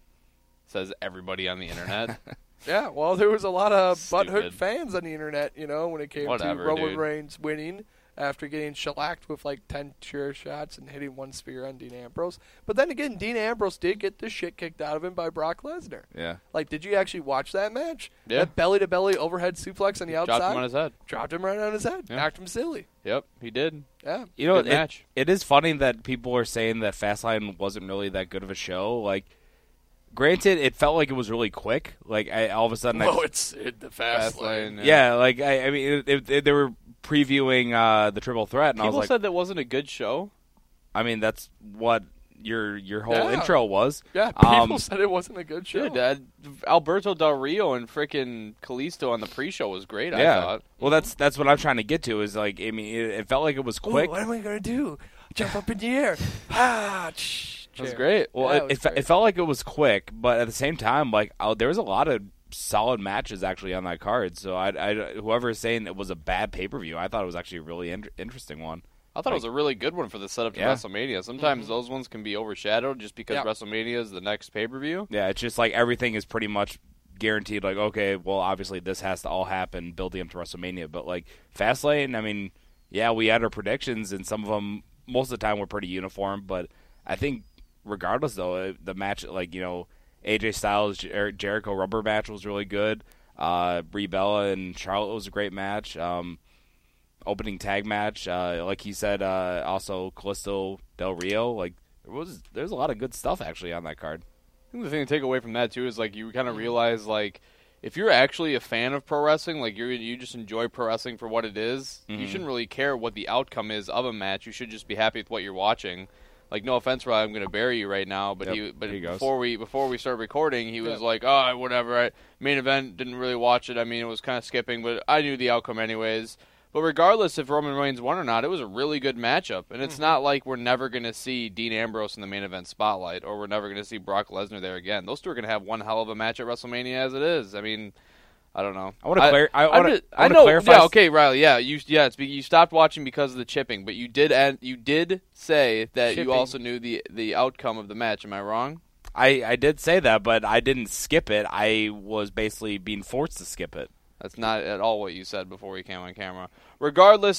Says everybody on the internet. Yeah, well, there was a lot of Stupid. butthurt fans on the internet, you know, when it came Whatever, to Roman dude. Reigns winning after getting shellacked with like ten chair shots and hitting one spear on Dean Ambrose. But then again, Dean Ambrose did get the shit kicked out of him by Brock Lesnar. Yeah. Like, did you actually watch that match? Yeah. That belly-to-belly overhead suplex on the outside? Dropped him on his head. Dropped him right on his head. Yeah. Knocked him silly. Yep, he did. Yeah. You know, Good it, match. it is funny that people are saying that Fastlane wasn't really that good of a show. Like, granted, it felt like it was really quick. Like, I, all of a sudden, Whoa, I, it's it, the fast, lane. yeah. like I, I mean, it, it, it, they were previewing uh, the Triple Threat, and I was People like, said that wasn't a good show. I mean, that's what your your whole Yeah. intro was. Yeah, people Um, said it wasn't a good show. Dude, uh, Alberto Del Rio and frickin' Kalisto on the pre-show was great, I yeah. thought. Well, that's that's what I'm trying to get to. Is like, I mean, it, it felt like it was Ooh, quick. what am I going to do? Jump up in the air. Ah, That was great. Well, Yeah, it, it was it, fe- great. it felt like it was quick, but at the same time, like oh, there was a lot of solid matches actually on that card. So I, I whoever is saying it was a bad pay per view, I thought it was actually a really in- interesting one. I thought it was a really good one for the setup to Yeah. WrestleMania. Sometimes those ones can be overshadowed just because Yeah. WrestleMania is the next pay-per-view. Yeah, it's just like everything is pretty much guaranteed. Like, okay, well, obviously this has to all happen building up to WrestleMania. But like Fastlane, I mean, yeah, we had our predictions, and some of them most of the time were pretty uniform. But I think regardless, though, the match, like you know, A J Styles Jer- Jericho rubber match was really good. Uh, Brie Bella and Charlotte was a great match. Um, opening tag match, uh, like he said, uh, also Kalisto Del Rio. Like there was, there's a lot of good stuff actually on that card. I think the thing to take away from that too is like you kind of realize like if you're actually a fan of pro wrestling, like you you just enjoy pro wrestling for what it is, you Mhm. shouldn't really care what the outcome is of a match. You should just be happy with what you're watching. Like, no offense, Rob, I'm going to bury you right now, but Yep, he, but here he goes. before we before we start recording, he was Yep. like, "Oh, whatever." I, main event, didn't really watch it. I mean, it was kind of skipping, but I knew the outcome anyways. But regardless if Roman Reigns won or not, it was a really good matchup, and it's Mhm. not like we're never going to see Dean Ambrose in the main event spotlight, or we're never going to see Brock Lesnar there again. Those two are going to have one hell of a match at WrestleMania as it is. I mean, I don't know. I wanna clar- I I'm wanna- just- I wanna know. clarify Yeah, s- okay, Riley. Yeah, you yeah, it's, be- you stopped watching because of the chipping, but you did end, you did say that Chipping. you also knew the the outcome of the match. Am I wrong? I, I did say that, but I didn't skip it. I was basically being forced to skip it. That's not at all what you said before we came on camera. Regardless,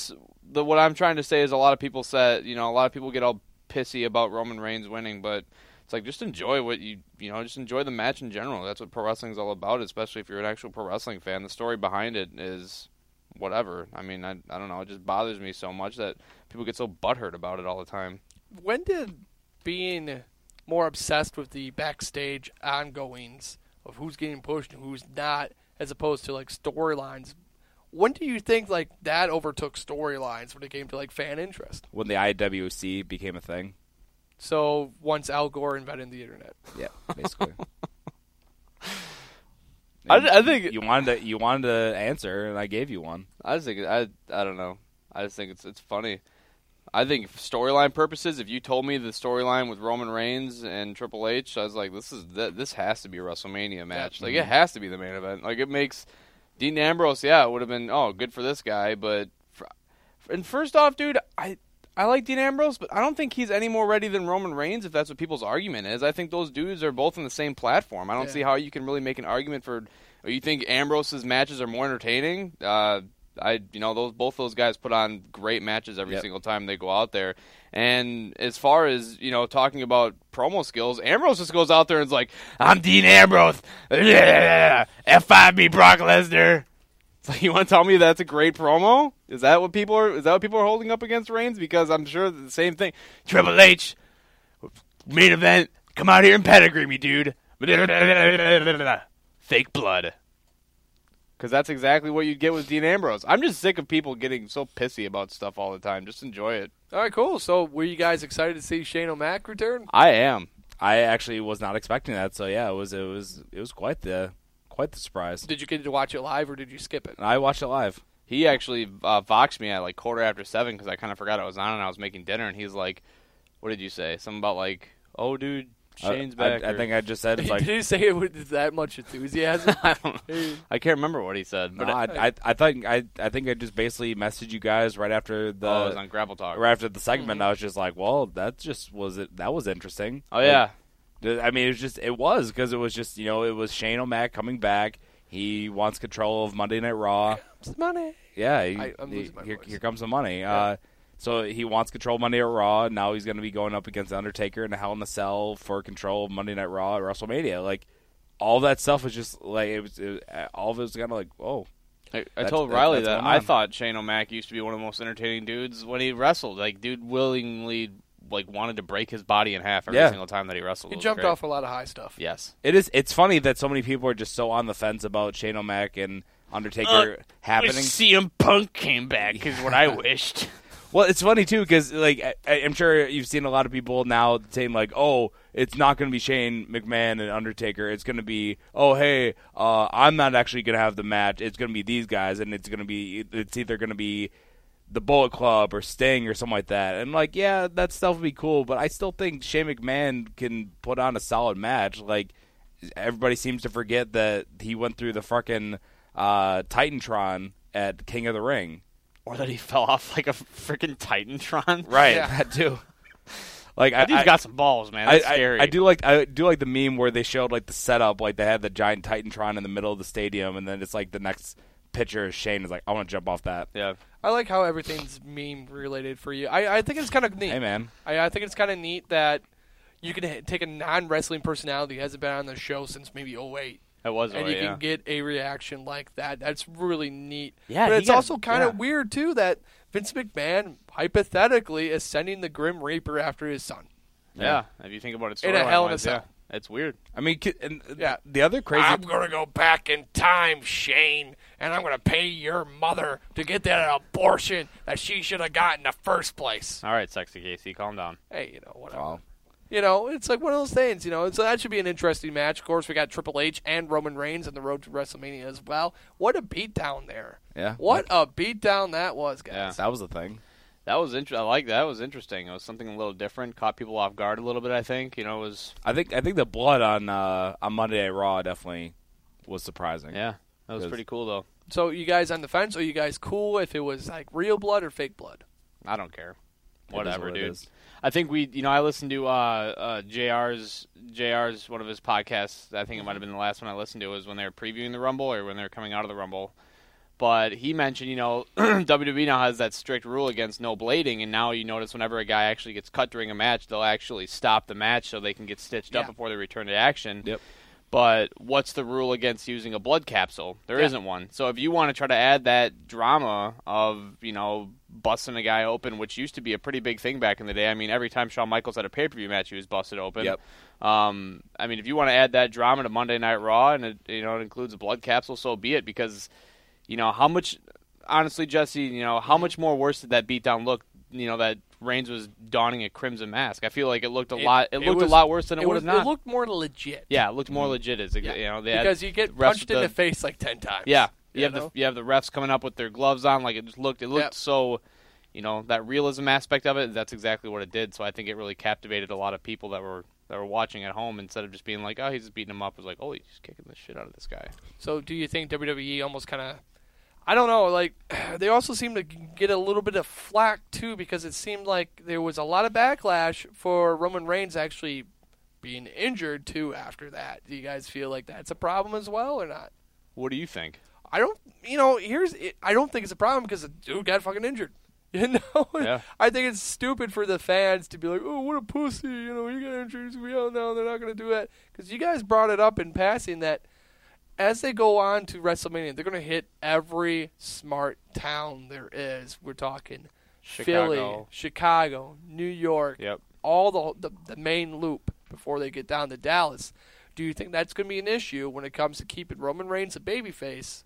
the what I'm trying to say is a lot of people said, you know, a lot of people get all pissy about Roman Reigns winning, but it's like just enjoy what you you know, just enjoy the match in general. That's what pro wrestling is all about, especially if you're an actual pro wrestling fan. The story behind it is whatever. I mean, I I don't know. It just bothers me so much that people get so butthurt about it all the time. When did being more obsessed with the backstage ongoings of who's getting pushed and who's not, as opposed to like storylines, when do you think like that overtook storylines when it came to like fan interest? When the I W C became a thing. So once Al Gore invented the internet. Yeah, basically. I, I think you wanted to you wanted to answer, and I gave you one. I just think I I don't know. I just think it's it's funny. I think for storyline purposes, if you told me the storyline with Roman Reigns and Triple H, I was like, this is this has to be a WrestleMania match. Like it has to be the main event. Like it makes Dean Ambrose, yeah, it would have been oh good for this guy, but for, and first off, dude, I. I like Dean Ambrose, but I don't think he's any more ready than Roman Reigns, if that's what people's argument is. I think those dudes are both on the same platform. I don't Yeah. see how you can really make an argument for. Or you think Ambrose's matches are more entertaining? Uh, I, you know, those both those guys put on great matches every Yep. single time they go out there. And as far as you know, talking about promo skills, Ambrose just goes out there and is like, "I'm Dean Ambrose, F five me Brock Lesnar." It's like, you want to tell me that's a great promo? Is that what people are? Is that what people are holding up against Reigns? Because I'm sure the same thing. Triple H, main event. Come out here and pedigree me, dude. Fake blood. Because that's exactly what you get with Dean Ambrose. I'm just sick of people getting so pissy about stuff all the time. Just enjoy it. All right, cool. So were you guys excited to see Shane O'Mac return? I am. I actually was not expecting that, so yeah, it was it was it was quite the quite the surprise. Did you get to watch it live or did you skip it? I watched it live. He actually uh, voxed me at like quarter after seven because I kind of forgot I was on and I was making dinner. And he's like, "What did you say? Something about like, oh, dude, Shane's I, back." I, I or- think I just said it's like Did he say it with that much enthusiasm? I don't know. I can't remember what he said. No, But I, I I think I I think I just basically messaged you guys right after the Oh, it was on Grapple Talk. right after the segment. I was just like, well, that just was it. That was interesting. Oh, yeah. Like, I mean, it was just it was because it was just you know it was Shane O'Mac coming back. He wants control of Monday Night Raw. Money. Yeah, he, I- I'm he- losing my here, voice. here comes the money. Yeah. Uh, so he wants control of Monday Night Raw. Now he's going to be going up against The Undertaker in a Hell in a Cell for control of Monday Night Raw at WrestleMania. Like all that stuff was just like it was. It, all of it was kind of like, whoa. I, I That's- told that- Riley that's that going I on. thought Shane O'Mac used to be one of the most entertaining dudes when he wrestled. Like, dude willingly like wanted to break his body in half every Yeah. single time that he wrestled. He It was jumped great. off a lot of high stuff. Yes. It is. It's funny that so many people are just so on the fence about Shane O'Mac and Undertaker Uh, happening. wish C M Punk came back is what I wished. Well, it's funny too because like I, I'm sure you've seen a lot of people now saying like, "Oh, it's not going to be Shane McMahon and Undertaker. It's going to be, oh, hey, uh, I'm not actually going to have the match. It's going to be these guys, and it's going to be, it's either going to be the Bullet Club or Sting or something like that." And like, yeah, that stuff would be cool, but I still think Shane McMahon can put on a solid match. Like everybody seems to forget that he went through the fucking uh, Titantron at King of the Ring. Or that he fell off like a freaking Titantron. Right, Yeah. that too. Like That I, dude's I- got some balls, man. That's I, I- scary. I do like I do like the meme where they showed like the setup, like they had the giant Titantron in the middle of the stadium, and then it's like the next picture is Shane is like, I want to jump off that. Yeah. I like how everything's meme related for you. I, I think it's kind of neat. Hey, man. I, I think it's kind of neat that you can ha- take a non-wrestling personality who hasn't been on the show since maybe oh eight. It was And oh you eight, can yeah. get a reaction like that. That's really neat. Yeah, but he it's got- also kind of yeah. weird, too, that Vince McMahon, hypothetically, is sending the Grim Reaper after his son. Yeah. If you think about it, In a Hell in a storyline-wise, Cell. yeah. It's weird. I mean, ki- and Yeah. the other crazy I'm going to go back in time, Shane, and I'm going to pay your mother to get that abortion that she should have got in the first place. All right, sexy Casey, calm down. Hey, you know, whatever. You know, it's like one of those things, you know. So that should be an interesting match. Of course, we got Triple H and Roman Reigns on the road to WrestleMania as well. What a beatdown there. Yeah. What a beatdown that was, guys. Yeah. that was the thing. That was inter- I like that. That was interesting. It was something a little different. Caught people off guard a little bit. I think. You know, it was. I think I think the blood on uh, on Monday Night Raw definitely was surprising. Yeah, that was 'Cause- pretty cool though. So you guys on the fence? Are you guys cool if it was like real blood or fake blood? I don't care. It is Whatever, what it dude. is. I think we, you know, I listened to uh, uh, J R's J R's one of his podcasts. I think it might have been the last one I listened to was when they were previewing the Rumble or when they were coming out of the Rumble. But he mentioned, you know, W W E now has that strict rule against no blading, and now you notice whenever a guy actually gets cut during a match, they'll actually stop the match so they can get stitched Yeah. up before they return to action. Yep. But what's the rule against using a blood capsule? There Yeah. not one. So if you want to try to add that drama of, you know, busting a guy open, which used to be a pretty big thing back in the day. I mean, every time Shawn Michaels had a pay-per-view match, he was busted open. Yep. Um, I mean, if you want to add that drama to Monday Night Raw and it, you know, it includes a blood capsule, so be it. Because, you know, how much, honestly, Jesse, you know, how much more worse did that beatdown look? You know, that Reigns was donning a crimson mask. I feel like it looked a It- lot. It, it looked was- a lot worse than it, it would was- have not. it looked more legit. Yeah, it looked more legit. Is Yeah. you know they had Because you get refs punched with in the face like ten times. Yeah, you, You have know? the you have the refs coming up with their gloves on. Like it just looked. It looked Yep. so. You know, that realism aspect of it. That's exactly what it did. So I think it really captivated a lot of people that were that were watching at home instead of just being like, oh, he's just beating him up. It was like, oh, he's just kicking the shit out of this guy. So do you think W W E almost kind of, I don't know, like, they also seem to get a little bit of flack, too, because it seemed like there was a lot of backlash for Roman Reigns actually being injured, too, after that. Do you guys feel like that's a problem as well or not? What do you think? I don't, you know, here's, I don't think it's a problem because the dude got fucking injured. You know? Yeah. I think it's stupid for the fans to be like, oh, what a pussy, you know, he got injured, we all know they're not going to do that. Because you guys brought it up in passing that as they go on to WrestleMania, they're going to hit every smart town there is. We're talking Philly, Chicago. Chicago, New York, Yep. all the, the the main loop before they get down to Dallas. Do you think that's going to be an issue when it comes to keeping Roman Reigns a babyface?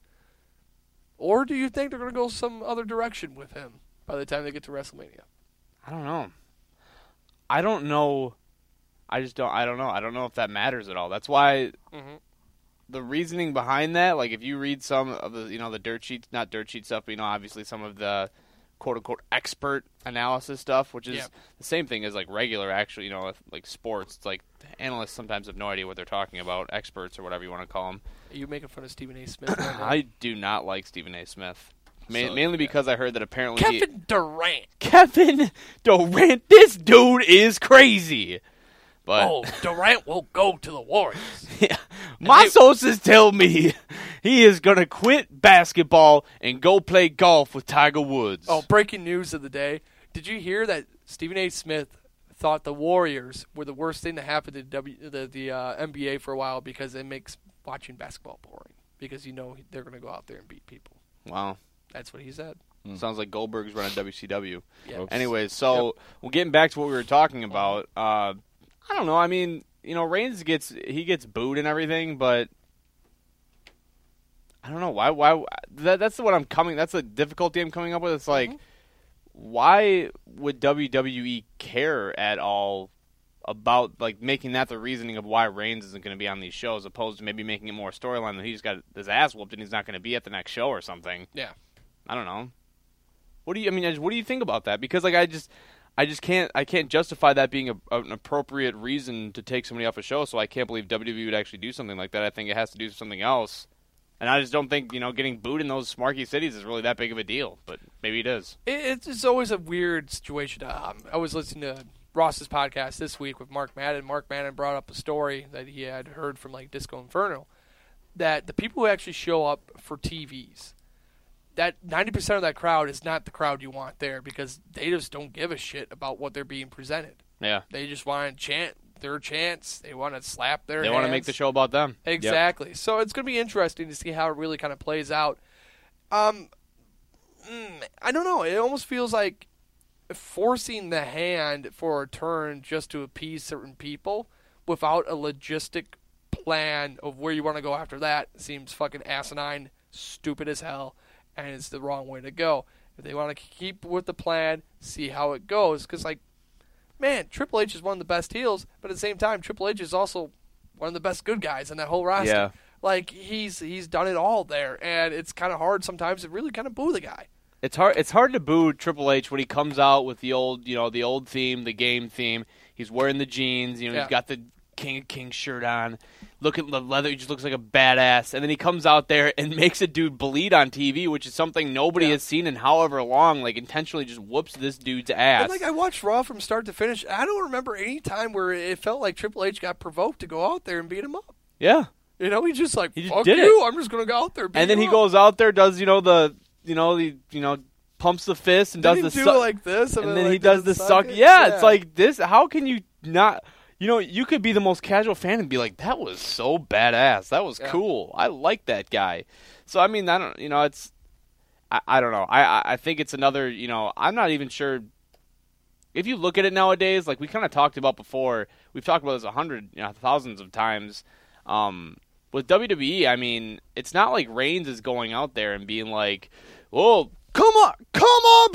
Or do you think they're going to go some other direction with him by the time they get to WrestleMania? I don't know. I don't know. I just don't. I don't know. I don't know if that matters at all. That's why Mhm. the reasoning behind that. Like, if you read some of the, you know, the dirt sheets, not dirt sheet stuff, but you know, obviously some of the quote unquote expert analysis stuff, which is Yeah. the same thing as like regular, actually, you know, like sports. It's like analysts sometimes have no idea what they're talking about. Experts or whatever you want to call them. Are you making fun of Stephen A. Smith right now? I do not like Stephen A. Smith. Ma- So, mainly because I heard that apparently he- Kevin Durant. Kevin Durant, this dude is crazy. But Oh, Durant will go to the Warriors. my sources tell me he is gonna quit basketball and go play golf with Tiger Woods. Oh, breaking news of the day. Did you hear that Stephen A. Smith thought the Warriors were the worst thing to happen to w, the, the uh, N B A for a while because it makes watching basketball boring? Because you know they're going to go out there and beat people. Wow. That's what he said. Sounds like Goldberg's running W C W. Yeah. Anyways, so well, getting back to what we were talking about, uh, I don't know. I mean, you know, Reigns gets he gets booed and everything, but I don't know why. Why that, that's what I'm coming. That's the difficulty I'm coming up with. It's like, why would W W E care at all about like making that the reasoning of why Reigns isn't going to be on these shows, opposed to maybe making it more storyline that he just got his ass whooped and he's not going to be at the next show or something. Yeah. I don't know. What do you? I mean, what do you think about that? Because like I just, I just can't, I can't justify that being a, an appropriate reason to take somebody off a show. So I can't believe W W E would actually do something like that. I think it has to do something else, and I just don't think you know getting booed in those smarky cities is really that big of a deal. But maybe it is. It, it's just always a weird situation. Um, I was listening to Ross's podcast this week with Mark Madden. Mark Madden brought up a story that he had heard from like Disco Inferno, that the people who actually show up for T Vs, that ninety percent of that crowd is not the crowd you want there because they just don't give a shit about what they're being presented. Yeah. They just want to chant their chants. They want to slap their They hands. want to make the show about them. Yep. Exactly. So it's going to be interesting to see how it really kind of plays out. Um, mm, I don't know. It almost feels like forcing the hand for a turn just to appease certain people without a logistic plan of where you want to go after that seems fucking asinine, stupid as hell, and it's the wrong way to go. If they want to keep with the plan, see how it goes. Because, like, man, Triple H is one of the best heels, but at the same time, Triple H is also one of the best good guys in that whole roster. Yeah. Like, he's he's done it all there, and it's kind of hard sometimes to really kind of boo the guy. It's hard. It's hard to boo Triple H when he comes out with the old, you know, the old theme, the game theme. He's wearing the jeans. You know, Yeah. he's got the King of Kings shirt on. Look at the leather. He just looks like a badass. And then he comes out there and makes a dude bleed on T V, which is something nobody Yeah. has seen in however long. Like, intentionally just whoops this dude's ass. And like I watched Raw from start to finish. I don't remember any time where it felt like Triple H got provoked to go out there and beat him up. yeah. You know, he's just like, He just fuck did you, it. I'm just going to go out there. And then he goes out there, does, you know, the, you know, the, you know, pumps the fist and Didn't does he the do suck. it like this? And And then then, he like, does the the suck. suck it? Yeah, Yeah. it's like this. How can you not, you know, you could be the most casual fan and be like, that was so badass. That was Yeah. cool. I like that guy. So, I mean, I don't, you know, it's, I, I don't know. I, I- I think it's another, you know, I'm not even sure. If you look at it nowadays, like we kind of talked about before, we've talked about this a hundred, you know, thousands of times. Um, with W W E, I mean, it's not like Reigns is going out there and being like, "Oh, come on, come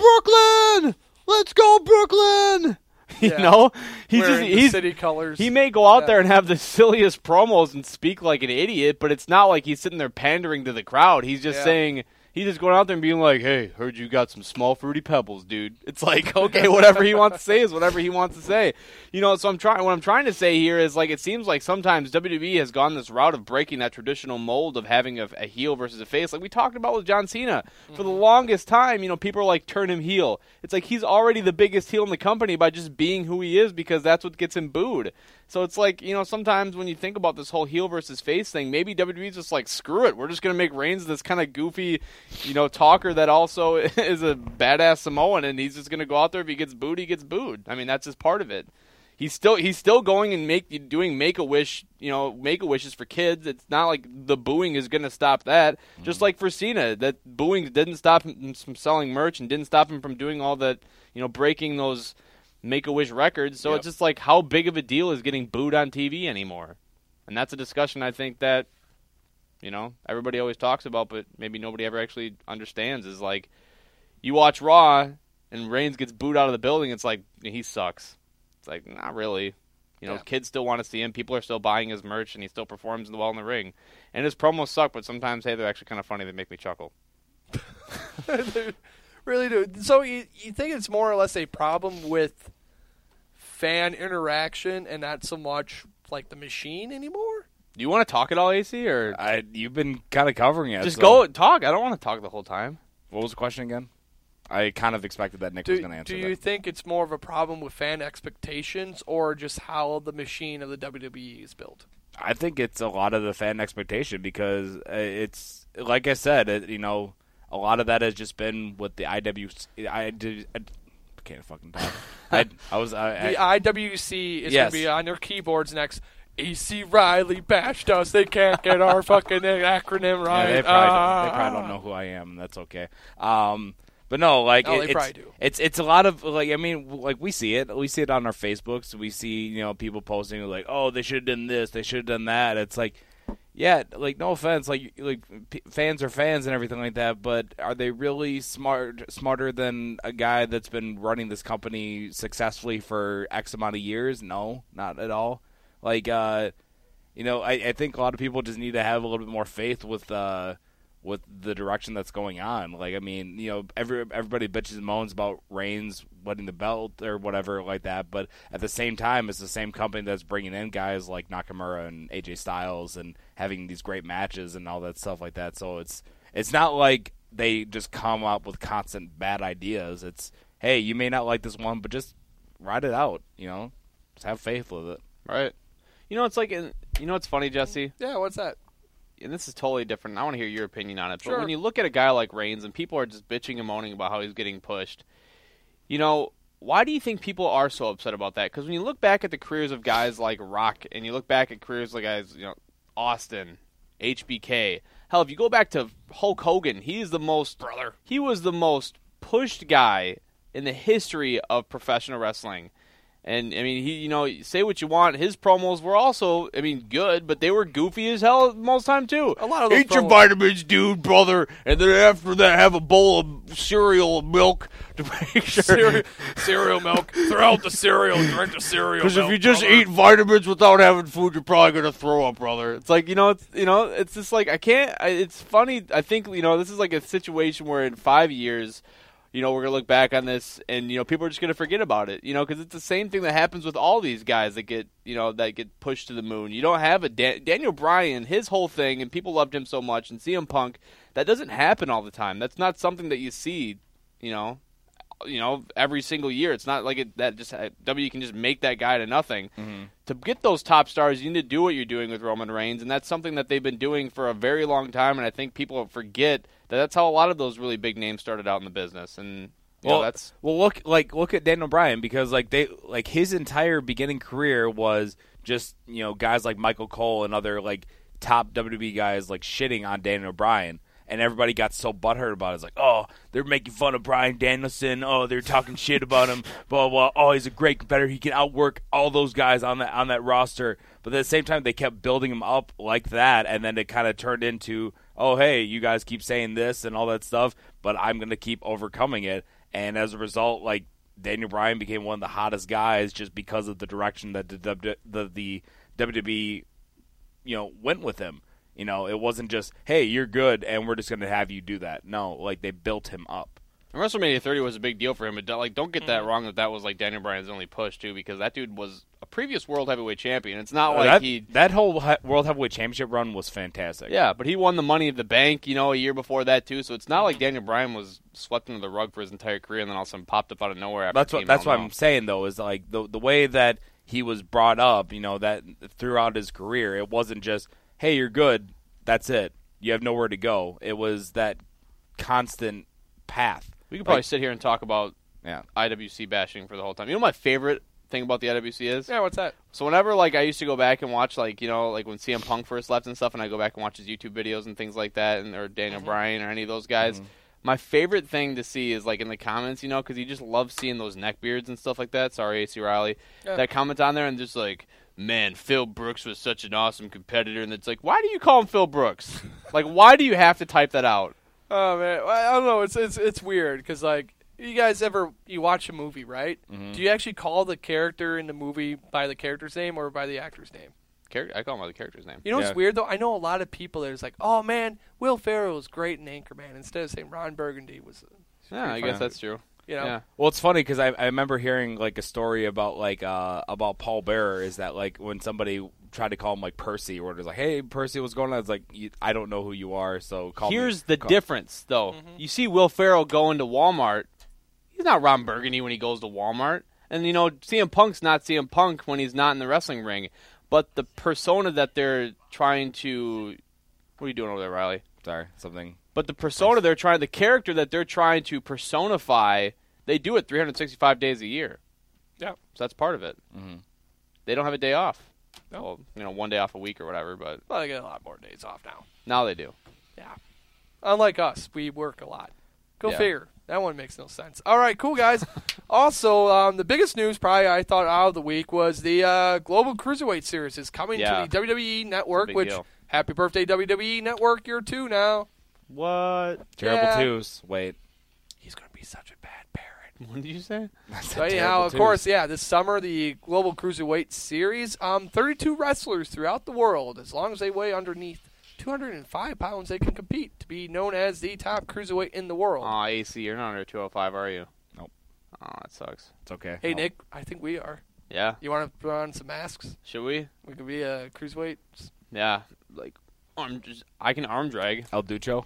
on, Brooklyn, let's go, Brooklyn." You Yeah. know, he's Wearing just the he's city colors. He may go out Yeah. there and have the silliest promos and speak like an idiot, but it's not like he's sitting there pandering to the crowd. He's just Yeah. saying. He's just going out there and being like, hey, heard you got some small fruity pebbles, dude. It's like, okay, whatever he wants to say is whatever he wants to say. You know, so I'm trying. What I'm trying to say here is, like, it seems like sometimes W W E has gone this route of breaking that traditional mold of having a, a heel versus a face. Like we talked about with John Cena. Mm-hmm. For the longest time, you know, people are like, turn him heel. It's like he's already the biggest heel in the company by just being who he is because that's what gets him booed. So it's like, you know, sometimes when you think about this whole heel versus face thing, maybe W W E's just like, screw it. We're just going to make Reigns this kind of goofy, you know, talker that also is a badass Samoan, and he's just going to go out there. If he gets booed, he gets booed. I mean, that's just part of it. He's still he's still going and make doing Make-A-Wish, you know, Make-A-Wishes for kids. It's not like the booing is going to stop that. Mm-hmm. Just like for Cena, that booing didn't stop him from selling merch and didn't stop him from doing all that, you know, breaking those Make-A-Wish records. So Yep. it's just like, how big of a deal is getting booed on T V anymore? And that's a discussion I think that, you know, everybody always talks about, but maybe nobody ever actually understands, is like, you watch Raw and Reigns gets booed out of the building, it's like, he sucks. It's like, not really. You know, Yeah. kids still want to see him. People are still buying his merch, and he still performs well in the ring. And his promos suck, but sometimes, hey, they're actually kind of funny. They make me chuckle. They really do. So you, you think it's more or less a problem with fan interaction and not so much like the machine anymore? Do you want to talk at all, A C? Or I, you've been kind of covering it. just so- go talk. I don't want to talk the whole time. What was the question again? I kind of expected that Nick was Do, going to answer do that. you think it's more of a problem with fan expectations or just how the machine of the W W E is built? I think it's a lot of the fan expectation because uh, it's, like I said, it, you know, a lot of that has just been with the I W C. I, did, I can't fucking talk. I, I was. I, The I, I W C is Yes. going to be on their keyboards next. A C Riley bashed us. They can't get our fucking acronym right. Yeah, they, probably Ah. don't, they probably don't know who I am. That's okay. Um, but no, like Oh, it- they it's, probably do. it's it's a lot of like I mean, like we see it. We see it on our Facebooks. We see you know people posting like, oh, they should have done this. They should have done that. It's like, yeah, like no offense, like like p- fans are fans and everything like that. But are they really smart smarter than a guy that's been running this company successfully for X amount of years? No, not at all. Like, uh, you know, I, I think a lot of people just need to have a little bit more faith with uh, with the direction that's going on. Like, I mean, you know, every everybody bitches and moans about Reigns winning the belt or whatever like that, but at the same time, it's the same company that's bringing in guys like Nakamura and A J Styles and having these great matches and all that stuff like that. So it's it's not like they just come up with constant bad ideas. It's, hey, you may not like this one, but just ride it out, you know? Just have faith with it. Right. You know, it's like, you know what's funny, Jesse? Yeah, what's that? And this is totally different. I want to hear your opinion on it. But Sure. when you look at a guy like Reigns and people are just bitching and moaning about how he's getting pushed, you know, why do you think people are so upset about that? Because when you look back at the careers of guys like Rock and you look back at careers like guys, you know, Austin, H B K, hell, if you go back to Hulk Hogan, he's the most brother. He was the most pushed guy in the history of professional wrestling. And, I mean, he, you know, say what you want. His promos were also, I mean, good, but they were goofy as hell most time, too. A lot of those Eat your promos- vitamins, dude, brother. And then after that, have a bowl of cereal and milk to make sure. Cereal, cereal milk. Throw out the cereal. Drink the cereal. Because if milk, you just brother. eat vitamins without having food, you're probably going to throw up, brother. It's like, you know, it's, you know, it's just like, I can't, I, it's funny. I think, you know, this is like a situation where in five years, you know, we're going to look back on this and, you know, people are just going to forget about it, you know, because it's the same thing that happens with all these guys that get, you know, that get pushed to the moon. You don't have a Dan- Daniel Bryan, his whole thing, and people loved him so much, and C M Punk, that doesn't happen all the time. That's not something that you see, you know, you know, every single year. It's not like it, that just W W E can just make that guy to nothing. Mm-hmm. To get those top stars, you need to do what you're doing with Roman Reigns, and that's something that they've been doing for a very long time, and I think people forget that that's how a lot of those really big names started out in the business. And you well, know, that's well, look like look at Daniel Bryan, because like they like his entire beginning career was just, you know, guys like Michael Cole and other like top W W E guys like shitting on Daniel Bryan. And everybody got so butthurt about it. It's like, oh, they're making fun of Bryan Danielson. Oh, they're talking shit about him. Blah, blah. Oh, he's a great competitor. He can outwork all those guys on that on that roster. But at the same time, they kept building him up like that, and then it kind of turned into, oh, hey, you guys keep saying this and all that stuff, but I'm going to keep overcoming it. And as a result, like, Daniel Bryan became one of the hottest guys just because of the direction that the the, the, the W W E, you know, went with him. You know, it wasn't just, hey, you're good, and we're just going to have you do that. No, like, they built him up. And WrestleMania thirty was a big deal for him. But, like, don't get that wrong that that was, like, Daniel Bryan's only push, too, because that dude was a previous World Heavyweight Champion. It's not like that, he... That whole he- World Heavyweight Championship run was fantastic. Yeah, but he won the Money of the Bank, you know, a year before that, too. So it's not like Daniel Bryan was swept under the rug for his entire career and then all of a sudden popped up out of nowhere after That's what, that's what I'm saying, though, is, like, the the way that he was brought up, you know, that throughout his career, it wasn't just, hey, you're good, that's it. You have nowhere to go. It was that constant path. We could probably like, sit here and talk about yeah. I W C bashing for the whole time. You know what my favorite thing about the I W C is? Yeah, what's that? So whenever, like, I used to go back and watch, like, you know, like when C M Punk first left and stuff, and I go back and watch his YouTube videos and things like that, and or Daniel mm-hmm. Bryan or any of those guys, mm-hmm. my favorite thing to see is, like, in the comments, you know, because you just love seeing those neckbeards and stuff like that. Sorry, A C Riley. Yeah. That comment on there and just, like, man, Phil Brooks was such an awesome competitor. And it's like, why do you call him Phil Brooks? Like, why do you have to type that out? Oh, man. I don't know. It's it's it's weird because, like, you guys ever, you watch a movie, right? Mm-hmm. Do you actually call the character in the movie by the character's name or by the actor's name? Char- I call him by the character's name. You know yeah. what's weird, though? I know a lot of people that is like, oh, man, Will Ferrell was great in Anchorman instead of saying Ron Burgundy was. Yeah, I guess that's true. You know? Yeah. Well, it's funny because I, I remember hearing like a story about like uh, about Paul Bearer is that like when somebody tried to call him like Percy or it was like, hey Percy, what's going on? It's like, I don't know who you are, so call Here's me. Here's the call. difference, though. Mm-hmm. You see Will Ferrell going to Walmart. He's not Ron Burgundy when he goes to Walmart, and you know C M Punk's not C M Punk when he's not in the wrestling ring. But the persona that they're trying to, what are you doing over there, Riley? Sorry, something. But the persona they're trying, the character that they're trying to personify, they do it three hundred sixty-five days a year. Yeah. So that's part of it. Mm-hmm. They don't have a day off. No. Well, you know, one day off a week or whatever, but. Well, they get a lot more days off now. Now they do. Yeah. Unlike us, we work a lot. Go yeah. figure. That one makes no sense. All right, cool, guys. Also, um, the biggest news probably I thought out of the week was the uh, Global Cruiserweight Series is coming yeah. to the W W E Network, which, deal. happy birthday, W W E Network, year two now. What? Terrible yeah. twos. Wait. He's going to be such a bad parent. What did you say? So anyhow, of twos. course, yeah, this summer, the Global Cruiserweight Series, um, thirty-two wrestlers throughout the world, as long as they weigh underneath two hundred five pounds, they can compete to be known as the top cruiserweight in the world. Aw, oh, A C, you're not under two oh five, are you? Nope. Oh, that sucks. It's okay. Hey, nope. Nick, I think we are. Yeah. You want to put on some masks? Should we? We could be a cruiserweight. Yeah, like, arm, just, I can arm drag. El Ducho?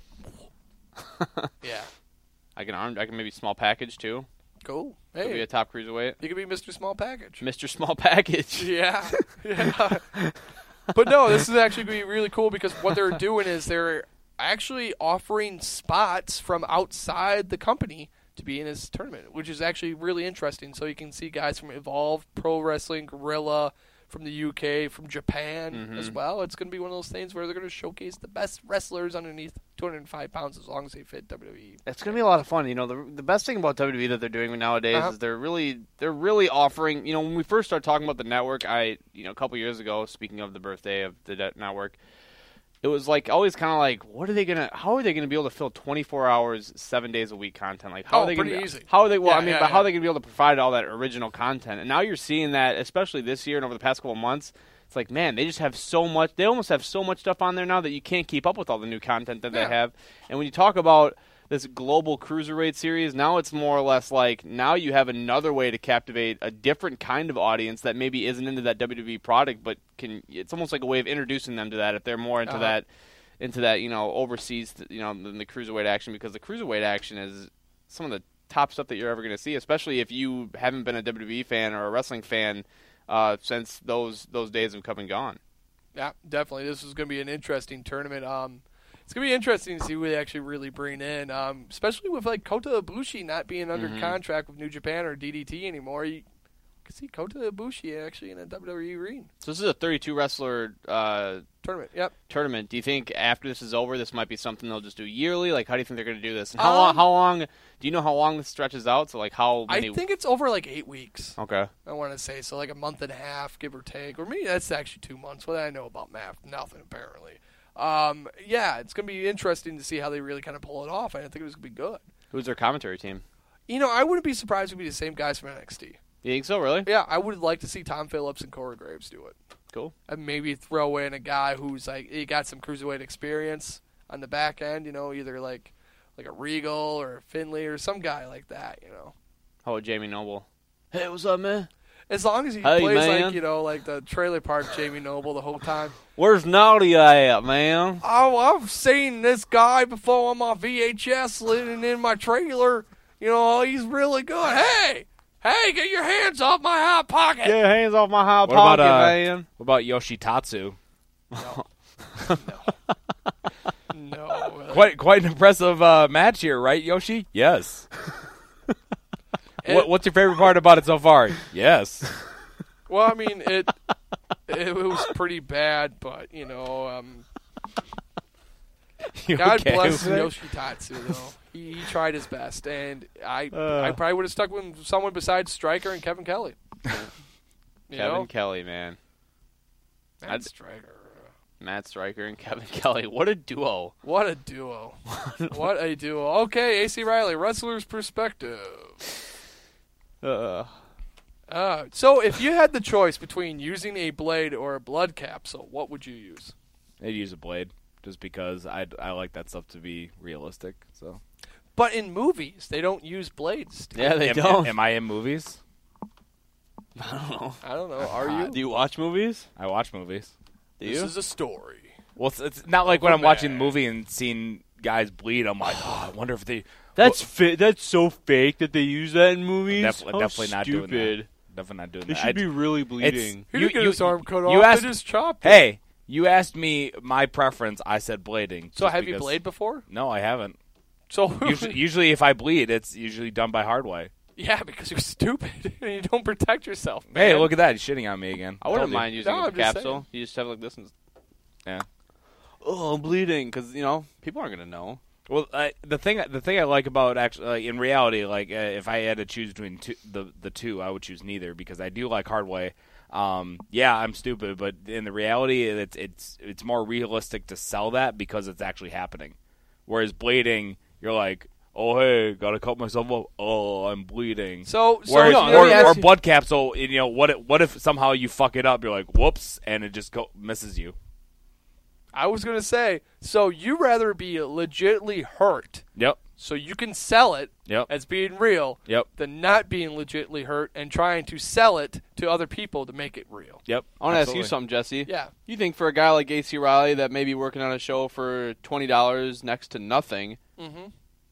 Yeah. I can arm, I can maybe small package, too. Cool. Hey. Could be a top cruiserweight. You could be Mister Small Package. Mister Small Package. Yeah. Yeah. But no, this is actually going to be really cool because what they're doing is they're actually offering spots from outside the company to be in this tournament, which is actually really interesting. So you can see guys from Evolve, Pro Wrestling, Gorilla, from the U K, from Japan mm-hmm. as well. It's going to be one of those things where they're going to showcase the best wrestlers underneath two hundred five pounds as long as they fit W W E. It's going to be a lot of fun. You know, the the best thing about W W E that they're doing nowadays uh-huh. is they're really they're really offering, you know, when we first started talking about the network, I, you know, a couple years ago, speaking of the birthday of the network, it was like always kind of like, what are they gonna? How are they gonna be able to fill twenty-four hours, seven days a week content? Like, how oh, are they pretty gonna? Easy. How are they? Well, yeah, I mean, yeah, but yeah. how are they gonna be able to provide all that original content? And now you're seeing that, especially this year and over the past couple of months. It's like, man, they just have so much. They almost have so much stuff on there now that you can't keep up with all the new content that yeah. they have. And when you talk about this global cruiserweight series, now it's more or less like now you have another way to captivate a different kind of audience that maybe isn't into that W W E product, but can. It's almost like a way of introducing them to that if they're more into uh-huh. that. into that, you know, overseas, you know, than the cruiserweight action, because the cruiserweight action is some of the top stuff that you're ever going to see, especially if you haven't been a W W E fan or a wrestling fan uh, since those those days have come and gone. Yeah, definitely. This is going to be an interesting tournament. Um, it's going to be interesting to see who they actually really bring in, um, especially with like Kota Ibushi not being under Mhm. contract with New Japan or D D T anymore. You can see Kota Ibushi actually in a W W E ring. So this is a thirty-two wrestler uh, tournament. Yep. Tournament. Do you think after this is over, this might be something they'll just do yearly? Like, how do you think they're going to do this? And how Um, long? How long? Do you know how long this stretches out? So, like, how many? I think it's over like eight weeks. Okay. I want to say so, like a month and a half, give or take, or maybe that's actually two months. What do I know about math? Nothing apparently. Um, yeah, it's gonna be interesting to see how they really kind of pull it off. I think it was gonna be good. Who's their commentary team? You know, I wouldn't be surprised if it would be the same guys from N X T. You think so, really? Yeah, I would like to see Tom Phillips and Corey Graves do it. Cool. And maybe throw in a guy who's like he got some cruiserweight experience on the back end. You know, either like like a Regal or Finley or some guy like that. You know. How about Jamie Noble? Hey, what's up, man? As long as he Hey, plays man. like, you know, like the trailer park Jamie Noble the whole time. Where's Naughty at, man? Oh, I've seen this guy before on my V H S living in my trailer. You know, he's really good. Hey, hey, get your hands off my hot pocket. Get your hands off my hot What pocket, about, uh, man. What about Yoshitatsu? No. no. Quite quite an impressive uh, match here, right, Yoshi? Yes. what, what's your favorite part about it so far? Yes. Well, I mean, it it was pretty bad, but, you know, um, You God okay bless with it? Yoshitatsu, though. He, he tried his best, and I Uh. I probably would have stuck with someone besides Stryker and Kevin Kelly. You Kevin know? Kelly, man. Matt I'd- Stryker. Matt Stryker and Kevin Kelly. What a duo. What a duo. What a duo. Okay, A C Riley, wrestler's perspective. Uh, Uh, so if you had the choice between using a blade or a blood capsule, what would you use? I'd use a blade just because I I like that stuff to be realistic. So. But in movies, they don't use blades. Yeah, they am, don't. Am I in movies? I don't know. I don't know. Are Uh, you? do you watch movies? I watch movies. Do This you? is a story. Well, it's, it's not like when Of a I'm watching a man. movie and seeing guys bleed. I'm like, oh, I wonder if they. That's fi- That's so fake that they use that in movies. Def- How definitely not doing stupid. that. Definitely not doing They that. should I- be really it's- bleeding. He didn't get his arm cut you off. Asked, They just chopped it. Hey, you asked me my preference. I said blading. So just have you because- blade before? No, I haven't. So usually, usually, if I bleed, it's usually done by hard way. yeah, because you're stupid and you don't protect yourself. Hey, man. look at that! He's shitting on me again. I wouldn't Told you. mind using No, a I'm just capsule. saying. You just have like this and Yeah. oh, I'm bleeding because you know people aren't gonna know. Well, I, the thing the thing I like about actually, like, in reality, like uh, if I had to choose between two, the the two, I would choose neither because I do like hard way. Um, yeah, I'm stupid, but in the reality, it's it's it's more realistic to sell that because it's actually happening. Whereas blading, you're like, oh hey, gotta cut myself up. Oh, I'm bleeding. So, so Whereas, no, let or, me ask or you- blood capsule, you know, what if, what if somehow you fuck it up? You're like, whoops, and it just go, misses you. I was gonna say, so you rather be legitimately hurt, Yep. so you can sell it Yep. as being real, Yep. than not being legitimately hurt and trying to sell it to other people to make it real. Yep. I want to ask Absolutely. you something, Jesse. Yeah. You think for a guy like A C Riley that may be working on a show for twenty dollars next to nothing, Mm-hmm.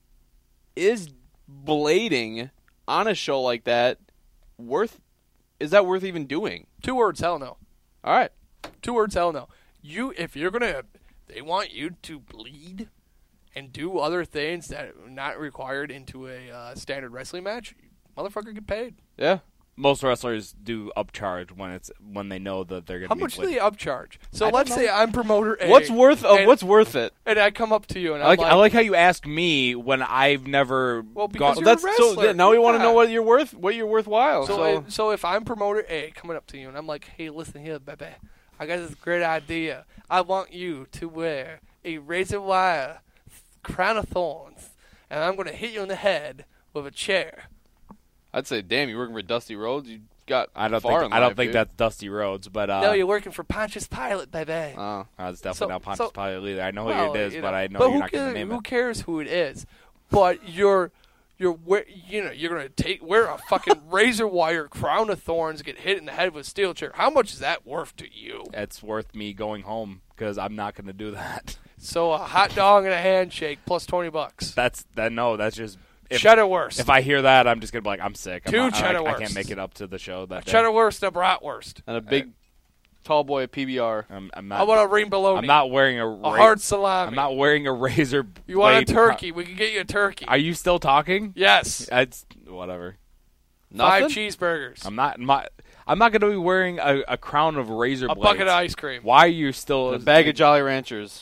is blading on a show like that worth? Is that worth even doing? Two words, hell no. All right. Two words, hell no. You, if you're gonna, they want you to bleed and do other things that are not required into a uh, standard wrestling match. Motherfucker, get paid. Yeah. Most wrestlers do upcharge when it's when they know that they're going to How be much do bladed. they upcharge? So I don't let's know. say I'm promoter A. What's worth? Uh, and- what's worth it? And I come up to you and I I'm like, like, I like how you ask me when I've never well, because gone. you're That's a so. wrestler. Now we want to Yeah. know what you're worth. What you're worthwhile. So, So, if, so if I'm promoter A coming up to you and I'm like, hey, listen here, baby, I got this great idea. I want you to wear a razor wire crown of thorns, and I'm going to hit you in the head with a chair. I'd say, damn, you're working for Dusty Rhodes. You got I don't far think in I don't life, think dude. that's Dusty Rhodes, but uh, no, you're working for Pontius Pilate, baby. Oh, uh, it's definitely So- not Pontius so- Pilate either. I know Well, who it is, you but know, I know but you're who not going to cares, name who it. cares who it is? But you're you're we- you know you're gonna take wear a fucking razor wire crown of thorns, get hit in the head with a steel chair. How much is that worth to you? It's worth me going home because I'm not going to do that. So a hot dog and a handshake plus twenty bucks. That's that. No, that's just if, cheddar wurst. If I hear that, I'm just gonna be like, I'm sick. I'm Two not, cheddar I, I wursts. can't make it up to the show that day. Cheddar wurst and a bratwurst. And a big tall boy at P B R. I'm, I'm How not. about a ring bologna? I'm not wearing a, A ra- hard salami. I'm not wearing a razor. You want a blade turkey? We can get you a turkey. Are you still talking? Yes. It's whatever. Five Nothing? cheeseburgers. I'm not. My, I'm not going to be wearing a, a crown of razor A blades. bucket of ice cream. Why are you still A bag of Jolly Ranchers.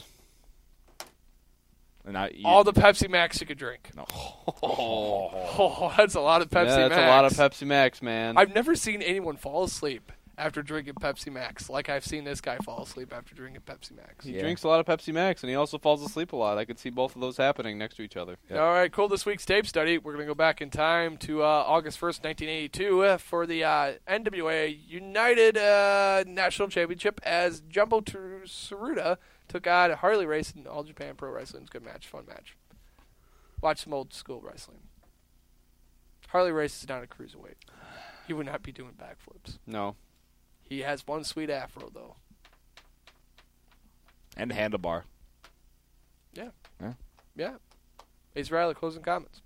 And I, you, All the Pepsi Max you could drink. No. Oh, oh, that's a lot of Pepsi yeah, that's Max. a lot of Pepsi Max, man. I've never seen anyone fall asleep after drinking Pepsi Max like I've seen this guy fall asleep after drinking Pepsi Max. He drinks a lot of Pepsi Max, and he also falls asleep a lot. I could see both of those happening next to each other. All right, cool. This week's tape study, we're going to go back in time to uh, August first, nineteen eighty-two uh, for the uh, N W A United uh, National Championship as Jumbo Tsuruta took on Harley Race in All Japan Pro Wrestling. It's a good match, fun match. Watch some old school wrestling. Harley Race is not a cruiserweight. He would not be doing backflips. No. He has one sweet afro, though. and handlebar. Yeah. Yeah. Yeah. Ace Riley, closing comments.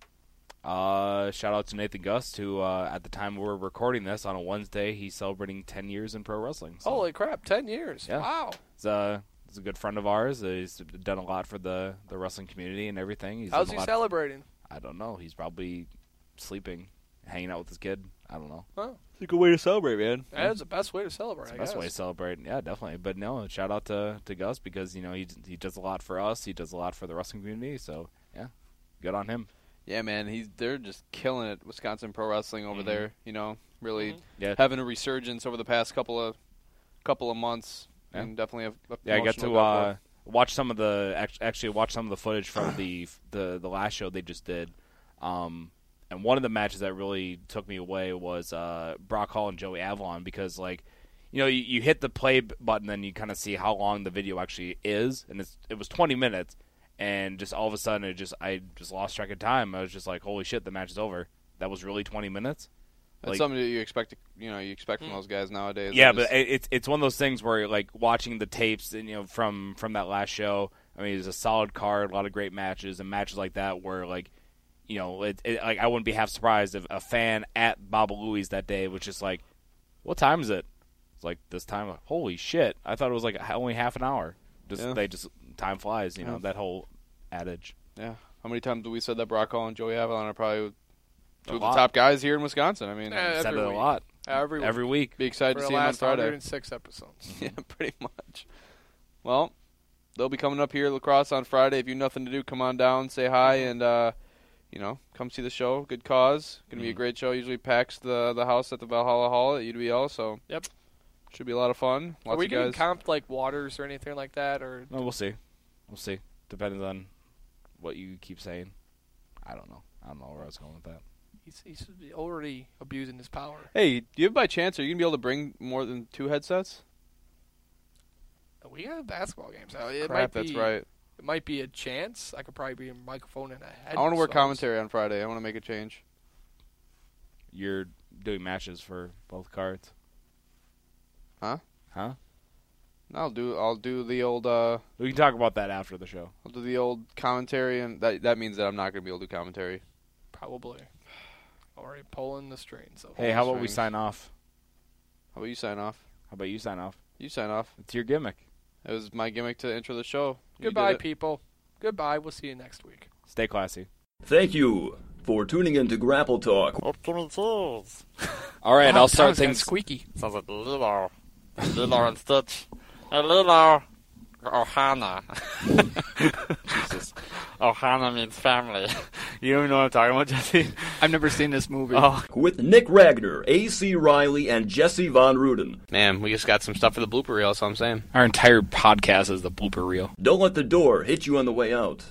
Uh, shout out to Nathan Gust, who uh, at the time we're recording this on a Wednesday, he's celebrating ten years in pro wrestling. So. Holy crap, ten years. Yeah. Wow. He's, uh, he's a good friend of ours. Uh, he's done a lot for the, the wrestling community and everything. He's How's done a he lot celebrating? I don't know. He's probably sleeping, hanging out with his kid. I don't know. Oh. It's a good way to celebrate, man. That's the best way to celebrate, It's the I best guess. way to celebrate. Yeah, definitely. But no, shout out to, to Gus because, you know, he he does a lot for us. He does a lot for the wrestling community. So, yeah, good on him. Yeah, man, he's they're just killing it, Wisconsin Pro Wrestling over Mhm. there. You know, really Mhm. Yeah. having a resurgence over the past couple of couple of months, Yeah. and definitely a, a Yeah, I got promotional to go uh, for watch some of the act- actually watch some of the footage from the the the last show they just did. Um, and one of the matches that really took me away was uh, Brock Hall and Joey Avalon because, like, you know, you, you hit the play b- button and you kind of see how long the video actually is, and it's it was twenty minutes, and just all of a sudden it just I just lost track of time. I was just like, holy shit, the match is over. That was really twenty minutes. That's Like- something that you expect. To, you know, you expect from those guys nowadays. Yeah, They but it- it's it's one of those things where like watching the tapes, and you know, from from that last show. I mean, it's a solid card, a lot of great matches, and matches like that where like, you know, it, it, like I wouldn't be half surprised if a fan at Baba Louie's that day was just like, "What time is it?" It's like this time. Holy shit! I thought it was like only half an hour. Just Yeah. they just time flies, you know, Yeah. that whole adage. Yeah. How many times have we said that Brock Hall and Joey Avalon are probably two A of the lot. top guys here in Wisconsin? I mean, Yeah, Said every it a week. lot. Every week. Every week. Be excited For to the see him on last Friday. one hundred six episodes. Yeah, pretty much. Well, they'll be coming up here at Lacrosse on Friday. If you have nothing to do, come on down, say hi, and uh, you know, come see the show. Good cause. Going to be a great show. Usually packs the the house at the Valhalla Hall at U W L. So Yep. should be a lot of fun. Lots Are we of getting guys. comped like Waters or anything like that? Or No, we'll see. We'll see. Depends on what you keep saying. I don't know. I don't know where I was going with that. he's, he's already abusing his power. Hey, do you by chance are you gonna be able to bring more than two headsets? We have basketball games. Uh, It Crap, might that's be, right. It might be a chance. I could probably be a microphone and a head. I want to work so- commentary on Friday. I want to make a change. You're doing matches for both cards. Huh? Huh? I'll do. I'll do the old. Uh, We can talk about that after the show. I'll do the old commentary, and that that means that I'm not gonna be able to do commentary. Probably. Already pulling the strings. So Hey, how about we strings. sign off? How about you sign off? How about you sign off? You sign off. It's your gimmick. It was my gimmick to intro the show. You Goodbye, did it. people. Goodbye. We'll see you next week. Stay classy. Thank you for tuning in to Grapple Talk. All right, Wow, I'll start sounds kinda things. squeaky. Sounds like Lilo. Lilo and Stitch. Hey, Lilo. Ohana. Jesus. Ohana means family. You don't even know what I'm talking about, Jesse? I've never seen this movie. Oh, With Nick Ragnar, A C Riley, and Jesse Von Ruden. Man, we just got some stuff for the blooper reel, that's all I'm saying. Our entire podcast is the blooper reel. Don't let the door hit you on the way out.